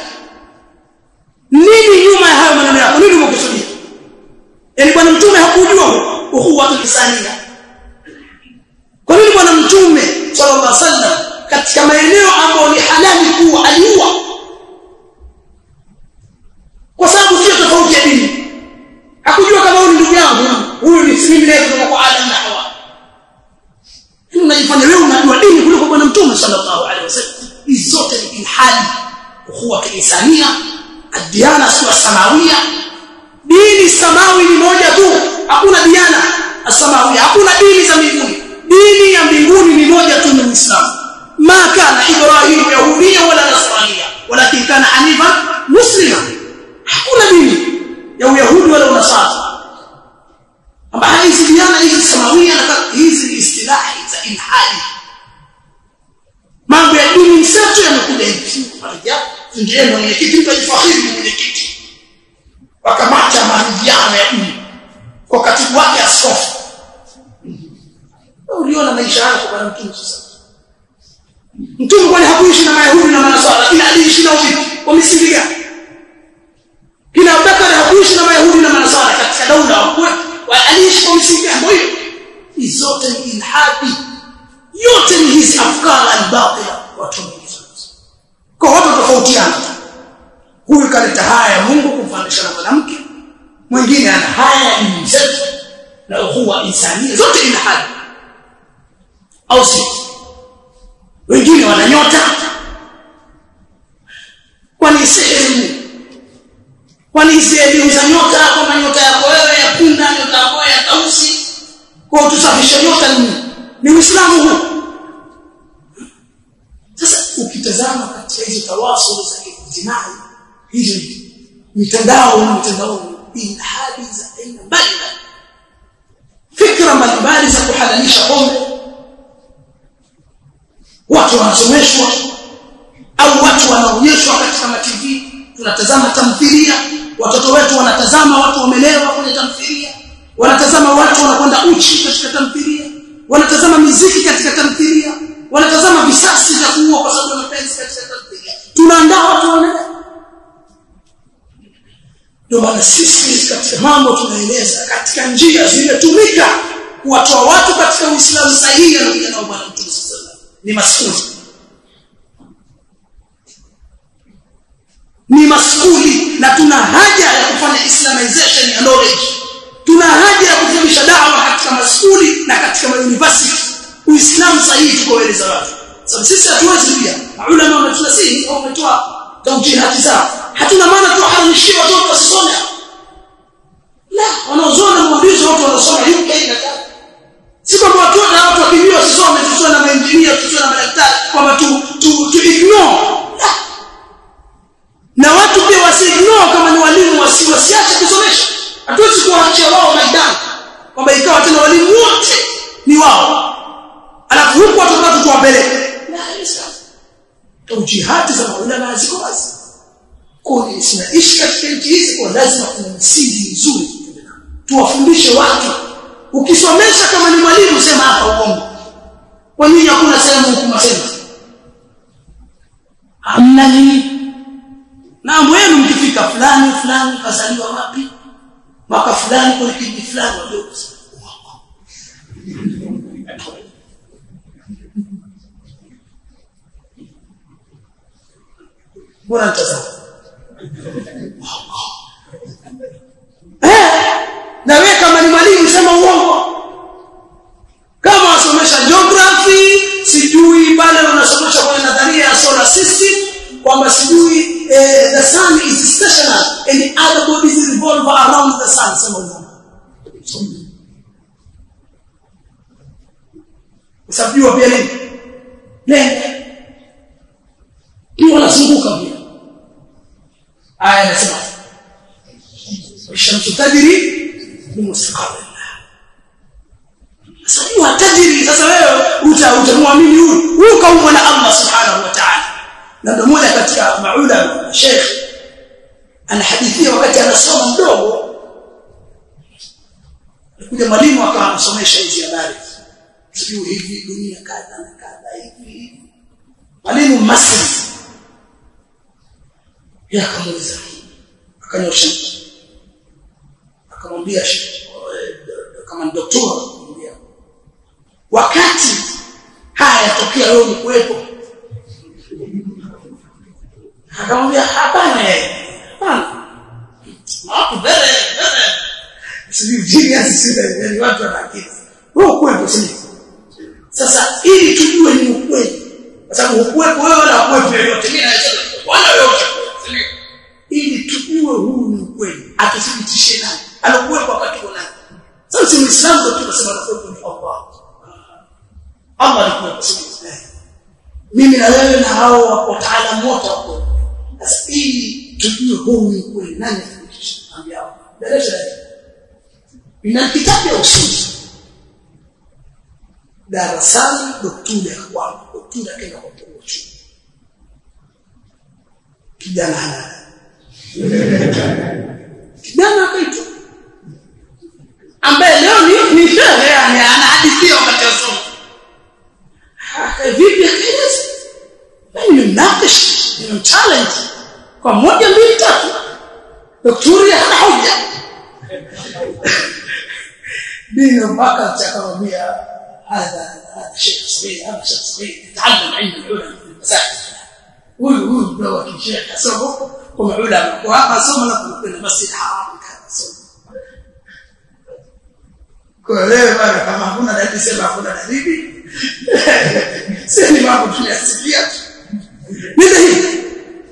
Nini nyuma ya hayo maneno yako? Nini umekusudia? Yaani bwana mtume hakujua ukhuwa al-insaniya. Kwa nini bwana mtume sallallahu alaihi wasallam katika maeneo ambayo ni halali kuwa aliua? Kwa sababu sio tofauti ya dini. Hakujua kama huyu ndugu yangu, huyu ni mimi leo kutoka kwa Adam na Hawa. Hii unajifanya wewe unajua dini kuliko bwana mtume sallallahu alaihi wasallam. Hizi zote ni ilhadi, ukhuwa kiisania, ad-diyana samawia. Dini samawi ni moja tu, hakuna diyana as-samawia, hakuna dini za mbinguni. Dini ya mbinguni ni moja tu, ni Uislamu. Ma kana Ibrahim yahudiya wala nasraniya, walakin kana hanifan muslima. Hakuna dini ya Uyahudi wala Unasara. Amba hizi diana hizi samawia na hizi istilahi za ilhadi. Mambo ya dini mseto yanakuja hivi. Pamoja tungeenda kwenye kitu cha fahiri kwenye kitu. Wakamata maridhiano ya dini kwa katibu wake askofu. Uliona maisha yako kwa mtume sasa. Mtume kwani hakuishi na Mayahudi na Manasara, lakini aliishi na kwa misingi gani? Kina Abubakar hakuishi na Mayahudi na Manasara katika daula wa aliishi kwa misingi gani? Hiyo hizo zote ni ilhadi. Yote ni hizi afkara al-batila watu wengi. Kwa watu tofautiana. Huyu kaleta haya ya Mungu kumfananisha na mwanamke, mwingine ana haya ya dini zetu na ukhuwa insania, zote ilhadi. Au si wengine wana nyota, kwani sehemu, kwani sehemu za nyota, kama nyota yako wewe ya punda, nyota yako ya tausi, kwa tusafisha nyota ni Uislamu huu. Sasa ukitazama katika hizo tawasul za kijinai, hizo mitandao ilhadi za aina mbalimbali, fikra mbalimbali za kuhalalisha pombe. Watu wanasomeshwa au watu wanaonyeshwa katika TV. Tunatazama tamthilia, watoto wetu wanatazama watu wamelewa kwenye tamthilia, wanatazama watu wanakwenda uchi katika tamthilia, wanatazama muziki katika tamthilia, wanatazama visasi vya kuua kwa sababu ya mapenzi katika tamthilia. Tunaandaa watu wanaelewa. Ndio maana sisi katika mambo tunaeleza katika njia zimetumika kuwatoa watu katika Uislamu sahihi na kuja nao bwana mtume ni masuli. Ni masuli, na tuna haja ya kufanya islamization ya knowledge. Tuna haja ya kufundisha dawa katika masuli na katika university. Uislamu sahihi tukoeleza watu. Sababu sisi hatuwezi pia. Maulama wametunasihi au wametoa tawjihati zao. Hatuna maana tuharamishie watoto wasisome. La, wanaozona mwandishi watu wanasoma UK na kadha. Si kwamba watu wakimbiwa wasisome, tusome na maengineer, tusome na madaktari, kwamba tu ignore. Na watu pia wasi-ignore kama ni walimu wasiache kusomesha. Hatuwezi kuwaachia wao maidani, kwamba ikawa tena walimu wote ni wao. Alafu huko watu tuwapeleke. La, isa. Tawjihati za maulama ziko wazi. Kwa hiyo tunaishi katika nchi hizi, kwa lazima kuna msingi mzuri. Tuwafundishe watu. Ukisomesha kama ni mwalimu sema hapa uongo. Kwa nini hakuna sehemu kumsema? Hamna nini? Na mwenu mkifika fulani kazaliwa wapi? Mwaka fulani kwa kipindi fulani ndio. bora nitazama na wewe kama ni mwalimu sema uongo. Kama wasomesha geography sijui pale unasomesha kwa nadharia ya solar system kwamba sijui the sun is stationary and other bodies revolve around the sun, sema uongo. Usajua pia nini? Ni wanazunguka pia. Aya nasema shamsu tajri bimustaqbil. Sasa hiyo tajri, sasa wewe utamwamini huyu kaumwa na Allah subhanahu wa ta'ala. Na ndio moja katika maulama Sheikh anahadithia wakati anasoma mdogo, alikuja mwalimu akawa anasomesha hizi habari. Sio hivi dunia kadha na kadha hivi. Mwalimu Masri yakamuuliza, akanyosha, akamwambia kama daktari, akamwambia wakati haya yatokea wewe ni kuwepo? Akamwambia hapana hapana. Hapo bere sio genius, sio ni watu wana akili. Wewe kuwepo sio. Sasa ili tujue ni ukweli, kwa sababu kuwepo wewe wala kuwepo yote mimi nasema wala yote sio. Ili tujue huu ni ukweli, atuthibitishe nani alokuwepo wakati gani. Sasa si Muislamu ndio tunasema anakuwepo ni Allah. Allah alikuwepo sio. Mimi na wewe na hao wataalamu wote wako. Sasa ili tujue huu ni ukweli, nani atuthibitishe? Ambia darasa ina kitabu ya usuli darasani, daktari akwa daktari akaenda kwa kocha kijana akaitwa ambaye leo ni shehe, yani anahadithia wakati wa somo. Vipi akaeleza? Mimi mnafish, ni challenge kwa moja mbili tatu. Daktari hana hoja. Dina mpaka akamwambia هذا شيء صغير، هذا شيء صغير يتعلم عند العلماء في المساجد. هو دواء شيخ حسبه هم علماء وهذا صوم لنا مسجد حرام كذا صوم. كله بقى kama kuna dalili sema kuna dalili. Sasa ni mambo tunayasikia. Ni hivi.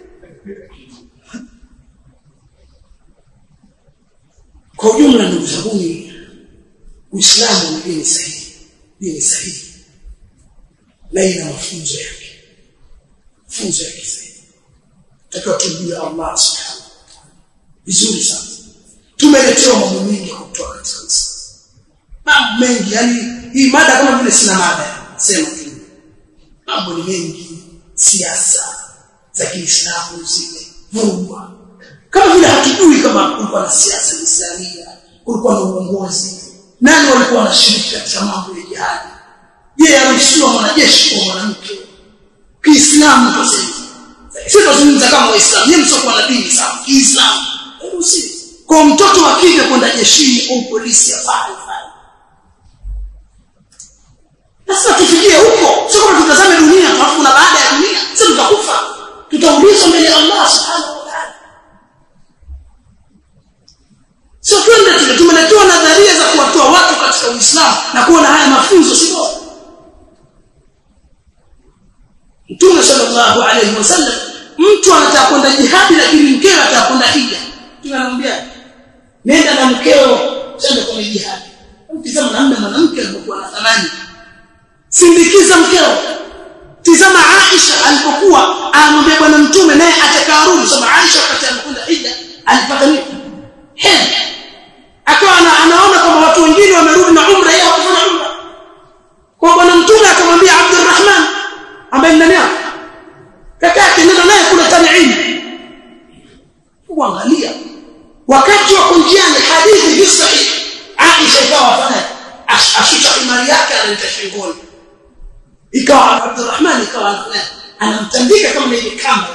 Kwa ujumla ndugu zangu, Uislamu ni dini sahihi. Dini sahihi na ina mafunzo yake, funzo yake sahihi. Tutakiwa tumjue Allah subhanahu wa ta'ala vizuri sana. Tumeletewa mambo mengi kutoka katika Uislamu, mambo mengi, yani hii mada kama vile sina mada, sema tu mambo ni mengi. Siasa za Kiislamu zile vurugwa, kama vile hatujui kama kulikuwa na siasa Islamia, kulikuwa na uongozi. Nani walikuwa wanashiriki katika mambo ya jihad? Je, anaishiwa mwanajeshi kwa mwanamke Kiislamu? Tuseme sisi tunazungumza kama Waislamu, yeye msoko na dini sawa Kiislamu. Usi kwa mtoto wa kike kwenda jeshini au polisi afanye. Sasa tufikie huko, sio kama tutazame dunia alafu na baada ya dunia sisi tutakufa, tutaulizwa mbele ya Allah subhanahu wa ta'ala. Sio twende tumeletewa nadharia za kuwatoa watu katika Uislamu na kuona haya mafunzo sio. Mtume sallallahu alayhi wasallam, mtu anataka kwenda jihad lakini mkeo anataka kwenda hija, tunamwambia nenda na mkeo sende kwa jihad. Ukitazama namna mwanamke alikuwa na thamani, sindikiza mkeo. Tazama Aisha alipokuwa anamwambia bwana mtume naye atakarudi. Sema Aisha wakati anakwenda hija alipata nini? Hedhi. Akawa anaona kama watu wengine wamerudi na umra, yeye hakufanya umra. Kwa bwana mtume akamwambia Abdurrahman ambaye ni nani? Kaka yake, nenda naye kule Tan'im. Uangalia wakati wa kunjiani hadithi hii sahihi, Aisha ikawa afanya ashusha imani yake analeta shingoni, ikawa Abdurrahman ikawa anamtandika kama ile kamba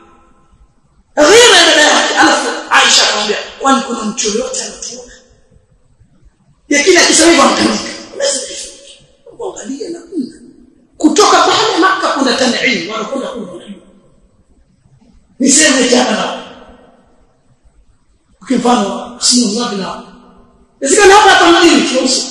غير dada yake. Alafu Aisha akamwambia, kwani kuna mtu yote anatuona? Ya kila kisema anatandika. Lazima uangalie na kutoka pale Makka kwenda Tan'im, wanakwenda kule. niseme jana ukifanya simu ngapi na isikana hapa nini kiusu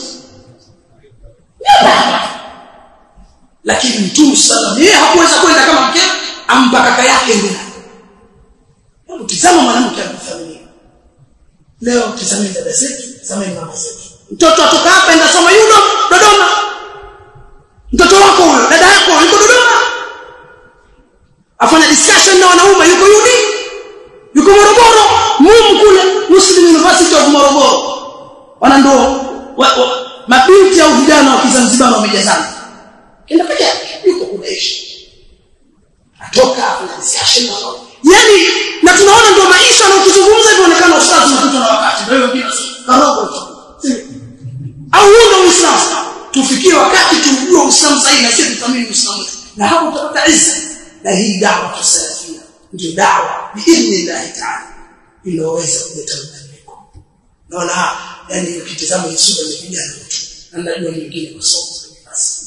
lakini Mtume sallallahu yeye hakuweza kwenda kama mke ampa kaka yake ndani. Hebu tazama mwanamke anathamini leo, tazama dada zetu, tazama mama zetu. Mtoto atoka hapa enda soma yudo Dodoma, mtoto wako huyo dada yako yuko Dodoma afanya discussion na wanaume, yuko Yudi, yuko Morogoro, kule Muslim University of Morogoro, wana ndo mabinti au vijana wa Kizanzibar wamejazana kenda peke yake, yuko kunaishi atoka afanya discussion na wanaume. Yani na tunaona ndio maisha na ukizungumza inaonekana ustazi mtoto na wakati ndio wengine karogo au ndio Uislamu. Tufikie wakati tujue Uislamu sahihi na sisi tutamini Uislamu, na hapo tutapata izza. Na hii dawa tusalafia ndio dawa biidhnillah ta'ala inaweza kuleta mabadiliko. Naona yani ukitazama hii sura ya vijana na najua nyingine masomo basi.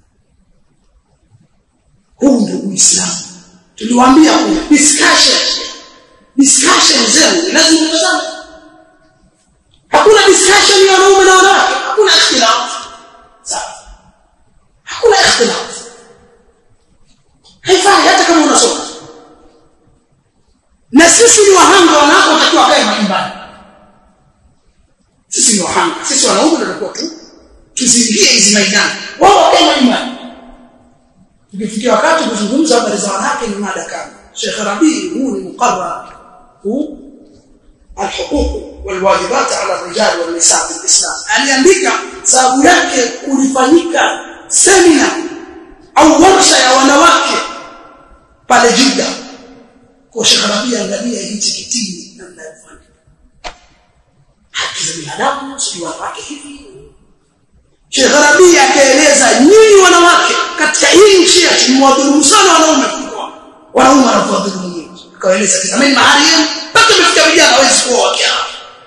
Huu ndio Uislamu. Tuliwaambia discussion zenu lazima tutazame. Hakuna discussion ya wanaume na wanawake, hakuna ikhtilaf. Sawa. Hakuna ikhtilaf. Haifai hata kama unasoma. Na sisi ni wahanga, wanawake watakiwa kae majumbani. Sisi ni wahanga, sisi wanaume tunatakiwa tuzingie hizi maidani. Wao wakae majumbani. Tukifikia wakati kuzungumza habari za wanawake ni mada kama Sheikh Rabi huu ni muqarrar huu الحقوق والواجبات على الرجال والنساء في الإسلام. aliandika sababu yake kulifanyika semina au warsha ya wanawake pale Jeddah kwa Sheikh Rabi. Angalia hichi kitini namna ya kufanya haki za binadamu, sio wanawake hivi. Sheikh Rabi akaeleza nyinyi wanawake katika hii nchi yetu mwadhulumu sana wanaume kwa wanaume wanafadhili nyinyi. Akaeleza tazameni mahali yenu mpaka mfika vijana hawezi kuoa wake hao.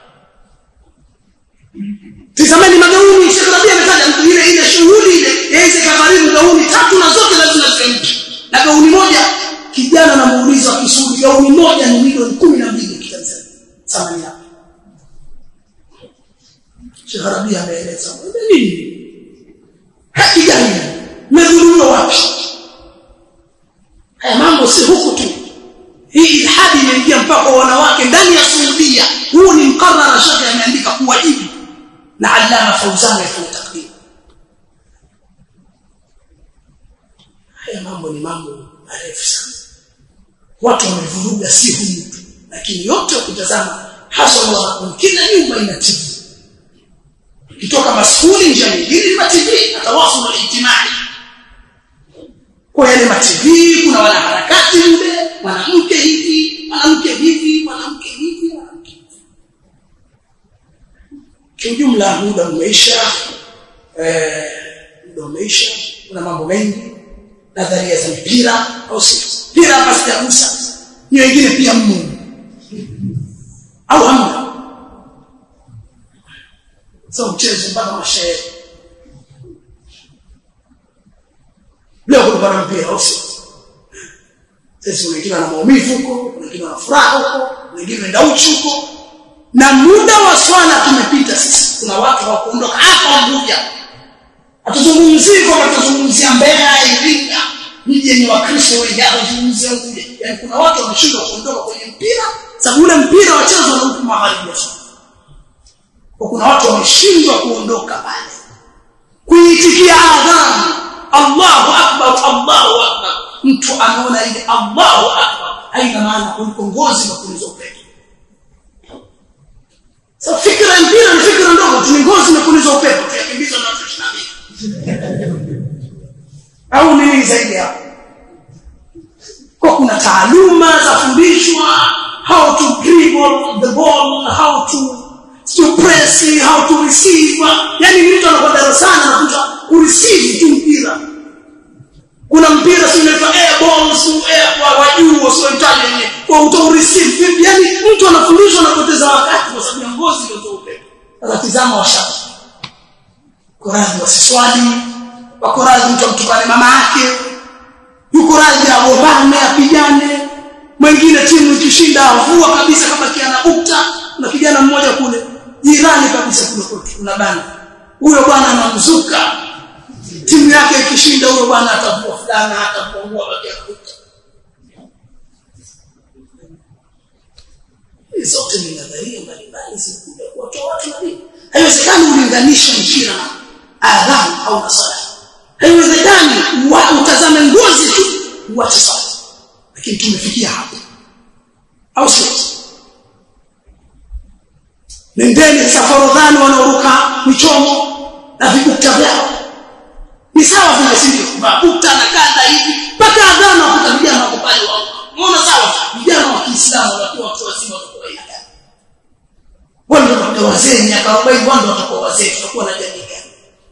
Tazameni magauni. Sheikh Rabi ametaja mtu ile shughuli ile yeye kafarimu gauni 3 na zote lazima zikamke. Na gauni moja kijana anamuuliza Kisuri, gauni moja ni milioni 12 kitanzania. Thamani yake. Sheikh Rabi ameeleza nini? Haki gani? Mmedhulumiwa wapi? Haya mambo si huku tu. Hii ilhadi imeingia mpaka wanawake ndani ya Saudia. Huu ni mkarara Sheikh ameandika kuwajibu na Allama Fauzan fi takdim. Haya mambo ni mambo marefu sana. Watu wamevuruga si huyu tu, lakini yote ukitazama hasa kila nyumba ina TV. Kitoka maskuli nje nyingine ni TV, atawasul ijtimai. Kwa yale TV kuna wanaharakati yule, mwanamke hivi, mwanamke hivi, mwanamke hivi. Kwa jumla muda umeisha, kuna mambo mengi, nadharia za mpira au si mpira basi ya Musa. Ni wengine pia Mungu. Au hamna. So mchezo mpaka mashairi. Leo kuna mpira au si. Sisi wengine na maumivu huko, wengine na furaha huko, wengine ndio uchi huko. Na muda wa swala tumepita sisi. Kuna watu wa kuondoka hapa Unguja. Atuzungumzie kwa kutuzungumzia Mbeya, Iringa, miji yenye Wakristo wengi atuzungumzie Unguja. Yaani kuna watu wameshindwa kuondoka kwenye mpira, sababu ule mpira wachezwa na huko magharibi. Kwa kuna watu wameshindwa kuondoka pale. Kuitikia adhan, Allahu Akbar, Allahu Akbar. Mtu anaona ile Allahu Akbar haina maana kuongozi na kulizo upepo. Sasa fikra mpira ni fikra ndogo, tungozi na kulizo upepo, tuyakimbizwa na watu 22. Au nini zaidi hapo? Kwa kuna taaluma za fundishwa how to dribble the ball, how to press, how to receive. Yani mtu anakwenda darasani anakuja kureceive tu mpira. Kuna mpira si unaitwa air ball, si air kwa juu, sio mtaji kwa uto receive vipi. Yani mtu anafundishwa na kupoteza wakati kwa sababu ya ngozi ndio upepo. Sasa tazama washabu. Qur'an wasiswali, wako radhi mtu mtukane mama yake, yuko radhi agombane apigane, Mwingine timu ikishinda avua kabisa kama kiana ukta, na kijana mmoja kule jirani kabisa kule kwetu kuna bana. Huyo bwana anamzuka. Timu yake ikishinda huyo bwana atavua fulana, atapungua baki ukta. Hizo zote ni nadharia mbalimbali zikuja kuwatoa watu na dini. Haiwezekani ulinganisha mpira na adhabu au nasala. Haiwezekani utazame ngozi tu uache sala. Lakini tumefikia hapo. Au sio? Nendeni safarodhani wanaoruka michomo na vibukta vyao. Ni sawa vile sivyo? Vibukta na kanda hivi mpaka adhana wakuta vijana wako pale wao. Unaona sawa? Vijana wa Kiislamu wanakuwa watu wazima watakuwa hivi. Wao ndio wazee miaka 40 wao watakuwa wazee, tutakuwa na jamii gani?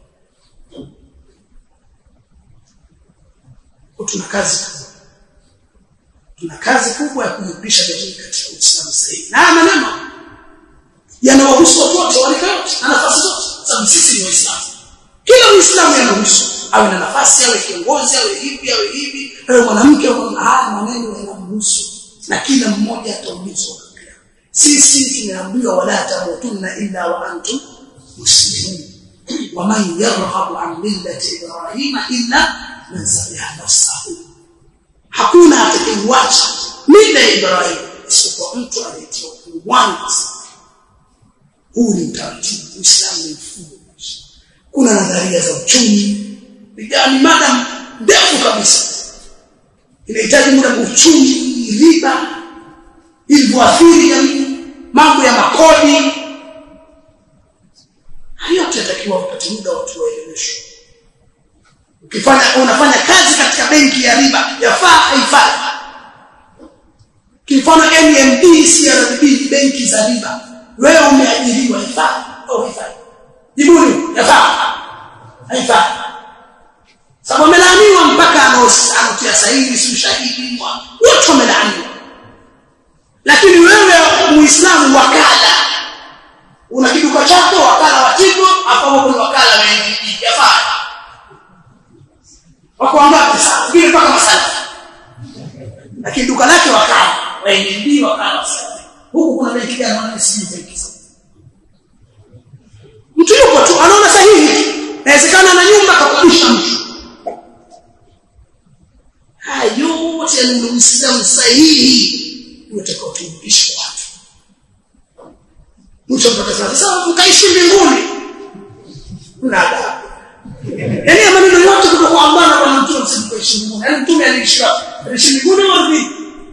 Tuna kazi kubwa. Tuna kazi kubwa ya kurudisha jamii katika Uislamu sahihi. Na maneno yanawahusu wote walika wote na nafasi zote. Sababu sisi ni Waislamu. Kila Muislamu yanahusu. Awe na nafasi, awe kiongozi, awe hivi, awe mwanamke au maneno yanamhusu. Na kila mmoja ataulizwa. Sisi tumeambiwa wala tamutunna illa wa antum muslimun. Wa man yarghabu an millati Ibrahima illa man safiha nafsahu. Hakuna atakayewacha mila ya Ibrahim isipokuwa mtu aliyetiwa kuanza. Huu ni utaratibu. Uislamu ni mfumo. Kuna nadharia za uchumi, ni mada ndefu kabisa. Inahitaji muda uchumi, riba, ilivyoathiri jamii, mambo ya makodi. Hayo yatakiwa wakati muda watu waeleweshwe. Unafanya kazi katika benki ya riba, yafaa haifai. Kifano NMB, CRDB, benki za riba. Wewe umeajiriwa, yafaa au haifai? Jibuni, yafaa haifai. Sababu amelaaniwa mpaka anaotia sahihi si shahidi, wote wamelaaniwa. Lakini wewe Muislamu wakala, una kiduka chako, wakala wa Tigo, hapo kuna wakala wa NMB, yafaa. Wako wangapi sasa? Ngine mpaka masala. Lakini duka lake wakala wa NMB, wakala wa Tigo. Huku kuna benki gani wanasema benki sasa? Mtu yuko tu anaona sahihi. Inawezekana na nyumba kakodisha mtu. Hayo yote ni Uislamu sahihi. Unataka kutumbisha watu. Mtu anataka sasa mkaishi mbinguni. Kuna adabu. Yaani maneno yote kutoka ambana kwa mtu msikaishi mbinguni. Yaani mtume alishika mbinguni wapi?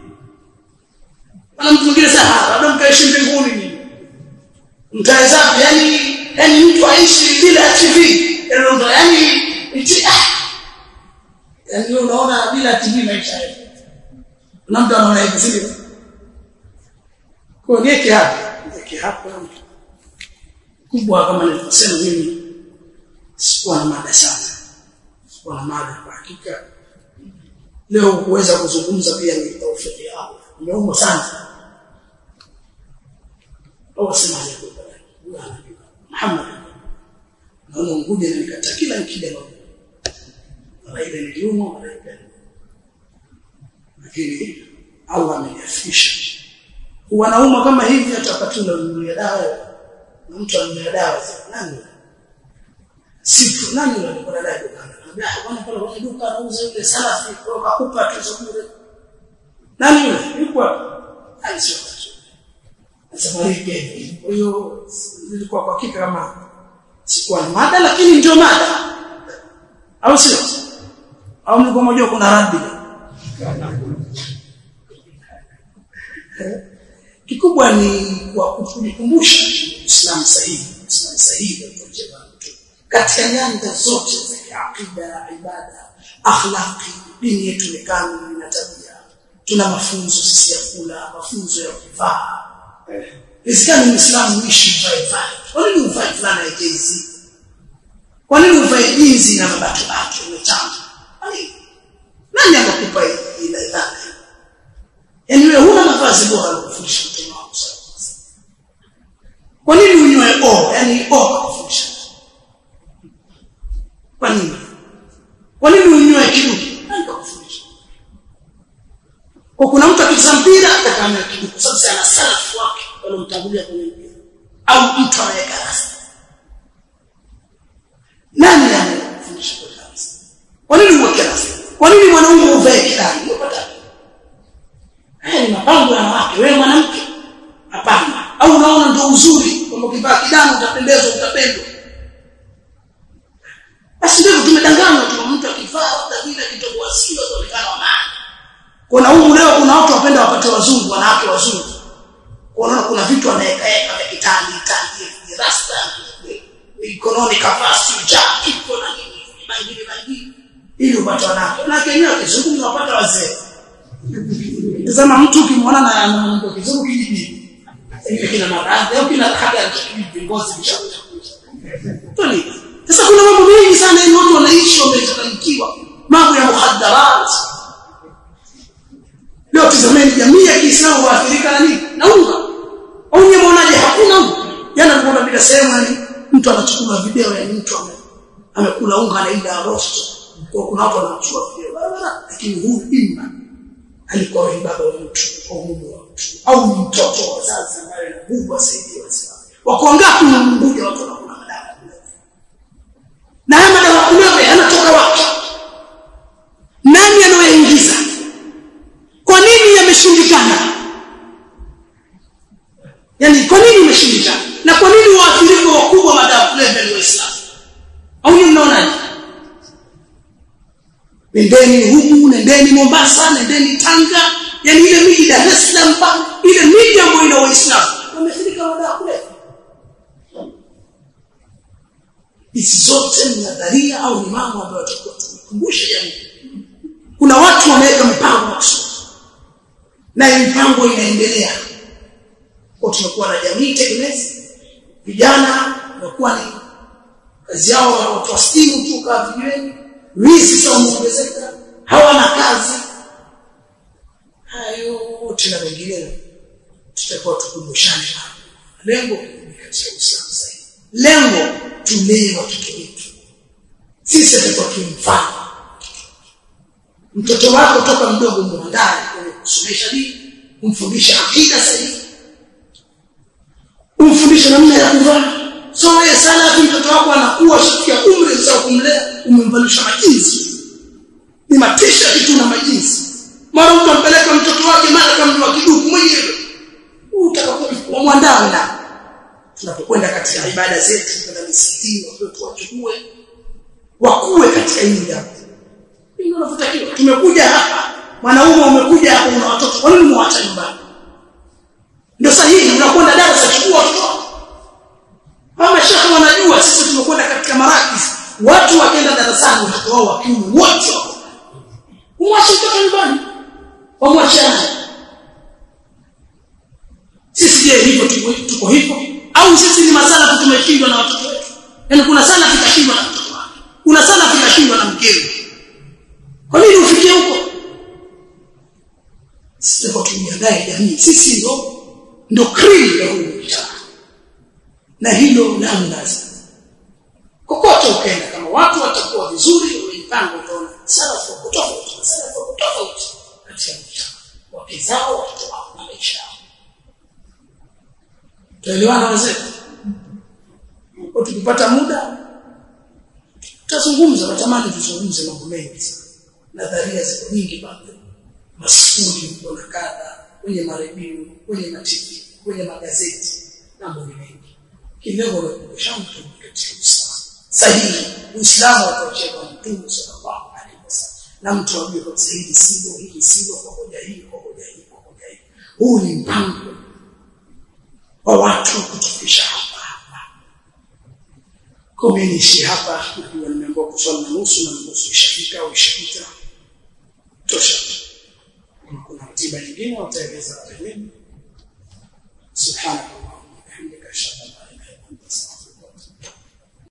Ana mtu mwingine sasa labda mkaishi mbinguni nini? Mtaweza yani mtu aishi bila TV. Yani unaona bila TV maisha yake. Na mtu anaona hivi sivyo? Kwa niweke hapa kubwa kama nilivyosema mimi sikuwa na mada sana. Sikuwa na mada kwa hakika. Leo kuweza kuzungumza pia ni taufiki ya Allah. Nimeomba sana. Au semaje kwa Muhammad. Naona nguje na nikata kila nikija na ile niliumo wala ile. Lakini Allah ameniafisha. Wanauma kama hivi atapatuna nunulia dawa. Na mtu anunua dawa nani? Sifu nani alikuwa naye dukani? Bwana pale kwenye duka anauza ile salafi kwa kukupa tuzo bure. Nani yule? Yuko hapo. Aisha. Sasa hivi kwa hiyo nilikuwa kwa hakika kama sikuwa mada lakini ndio mada. Au sio? Au mlikuwa mmoja kuna radhi. Kikubwa ni kwa kukumbusha Uislamu sahihi, Uislamu sahihi ndio katika nyanja zote za akida, ibada, akhlaqi, dini yetu ni kanuni na tabia. Tuna mafunzo sisi ya kula, mafunzo ya kuvaa. Isikani Muislamu ishi vai. Kwa nini uvae fulana ya jezi? Kwa nini uvae jinsi na mabato umechanga? Nani anakupa ile dhana? Yaani wewe huna mavazi bora kufundisha mtume wako sasa. Kwa nini unyoe yaani kufundisha? Kwa nini? Kwa nini unyoe kiduku? Nani kufundisha? Kwa kuna mtu akicheza mpira atakamia kitu kwa sababu ana salafu wake walomtangulia kwenye mpira au mtu anayeka rasta. Nani anayefundisha kwa rasta? Kwa nini uweke rasta? Kwa nini mwanaume uvae kidani? Unapata ni mapambo ya wanawake, wewe mwanamke hapana. Au unaona ndio uzuri kwamba ukivaa kidani utapendezwa, utapendwa. Basi ndio tumedanganywa tu, mtu akivaa hata vile kitoboa sikio kuonekana wa maana. Kuna humu leo kuna watu wapenda wapate wazungu, wanawake wazungu. Unaona kuna vitu anaweka vya kitani rasta, ikononi kafasi jacket na nini bangili ili upate wanawake. Na Kenya kizungu unapata wazee. Tazama mtu ukimwona na mtu kizungu kijiji. Ile kina maradhi au kina hata kijiji ngozi bishakuja. Tuli. Sasa kuna mambo mengi sana hiyo watu wanaishi wamechanganyikiwa. Mambo ya muhaddarat. Leo tazameni jamii ya Kiislamu waathirika na nini? Na unga. Au mnaonaje hakuna unga? Jana tumeona bila sehemu mtu anachukua video ya mtu amekula unga anaenda roast. Kwa kuna watu wanachukua video. Lakini huyu imma alikuwa ni baba wa mtu au mume wa mtu au ni mtoto wa wazazi ambaye na Mungu asaidie Waislamu. Wako wangapi mmoja watu wanakula madawa? Na haya madawa kulevya yanatoka wapi? Nani anayoingiza? Kwa nini yameshindikana? Yaani kwa nini yameshindikana? Na kwa nini waathirika wakubwa madawa kulevya ni Waislamu? Au ni mnaonaje? Nendeni humu, nendeni Mombasa, nendeni Tanga, yani ile miji Dar es Salaam, ile miji ambayo ina Waislamu wamefika madawa kulevya. Hizi zote ni nadharia au ni mambo ambayo tutakuwa tukumbusha jamii. Kuna watu wameweka mipango maksudi. Na hii mipango inaendelea. Kwa tunakuwa na jamii tegemezi. Vijana wanakuwa ni kazi yao watu wastimu tu kwa vijiweni. Wizi sio muongezeka. Hawana kazi. Hayo tuna wengine tutakuwa tukumbushane. Lengo ni katika Uislamu sasa. Lengo tulee watoto wetu. Sisi tutakuwa kimfano. Mtoto wako toka mdogo muandae kwenye kusomesha dini, umfundishe akida sahihi. Umfundishe namna ya kuvaa. So wewe sana mtoto wako anakuwa shikia umri sasa kumlea, umemvalisha majinsi. Ni matisha kitu na majinsi. Mara mtu ampeleka mtoto wake mara kama wa kiduku mwenyewe. Utakapokuwa muandae na tunapokwenda katika ibada zetu kwenda misikitini watoto wachukue wakue katika hili jambo. Ndio unafuatakiwa. Tumekuja hapa, mwanaume umekuja hapa una watoto, kwa nini muacha nyumbani? Ndio sahihi, unakwenda darasa chukua watoto. Mama shekhi wanajua sisi tumekwenda katika marakis, watu wakienda darasani watoto wao wakiume wote. Umwache mtoto nyumbani. Wamwachane. Sisi je hivyo tuko hivyo? Au sisi ni masala tumeshindwa na watoto wetu? Yaani kuna sana tutashindwa na mtoto wake. Kuna sana tutashindwa na mkewe. Kwa nini ufikie huko? Sisi tuko tumiadai jamii. Sisi ndo cream ya huu mtaa. Na hilo la lazima. Kokote ukaenda kama watu watakuwa vizuri wamepanga utaona salafu tofauti katika mtaa. Wakizao watoto wao na maisha. Tuelewana wazee? Kwa tukipata muda tutazungumza, natamani tuzungumze mambo mengi sana. Nadharia ziko nyingi bado. Maskuli kuna kadha, kwenye maredio, kwenye matv, kwenye magazeti na mambo mengi. Kilengo la kushamba katika Uislamu. Sahihi, Uislamu unaocheka Mtume sallallahu alaihi wasallam. Na mtu ajue kwa sahihi sivyo, hili sivyo, kwa hoja hii, kwa hoja hii, kwa hoja hii. Huu ni mpango wa watu kutufikisha hapa. Kwa mimi niishi hapa, najua nimeambiwa kuswali na nusu ishafika au ishapita. Tosha. Kuna ratiba nyingine utaeleza pembeni. Subhanallah.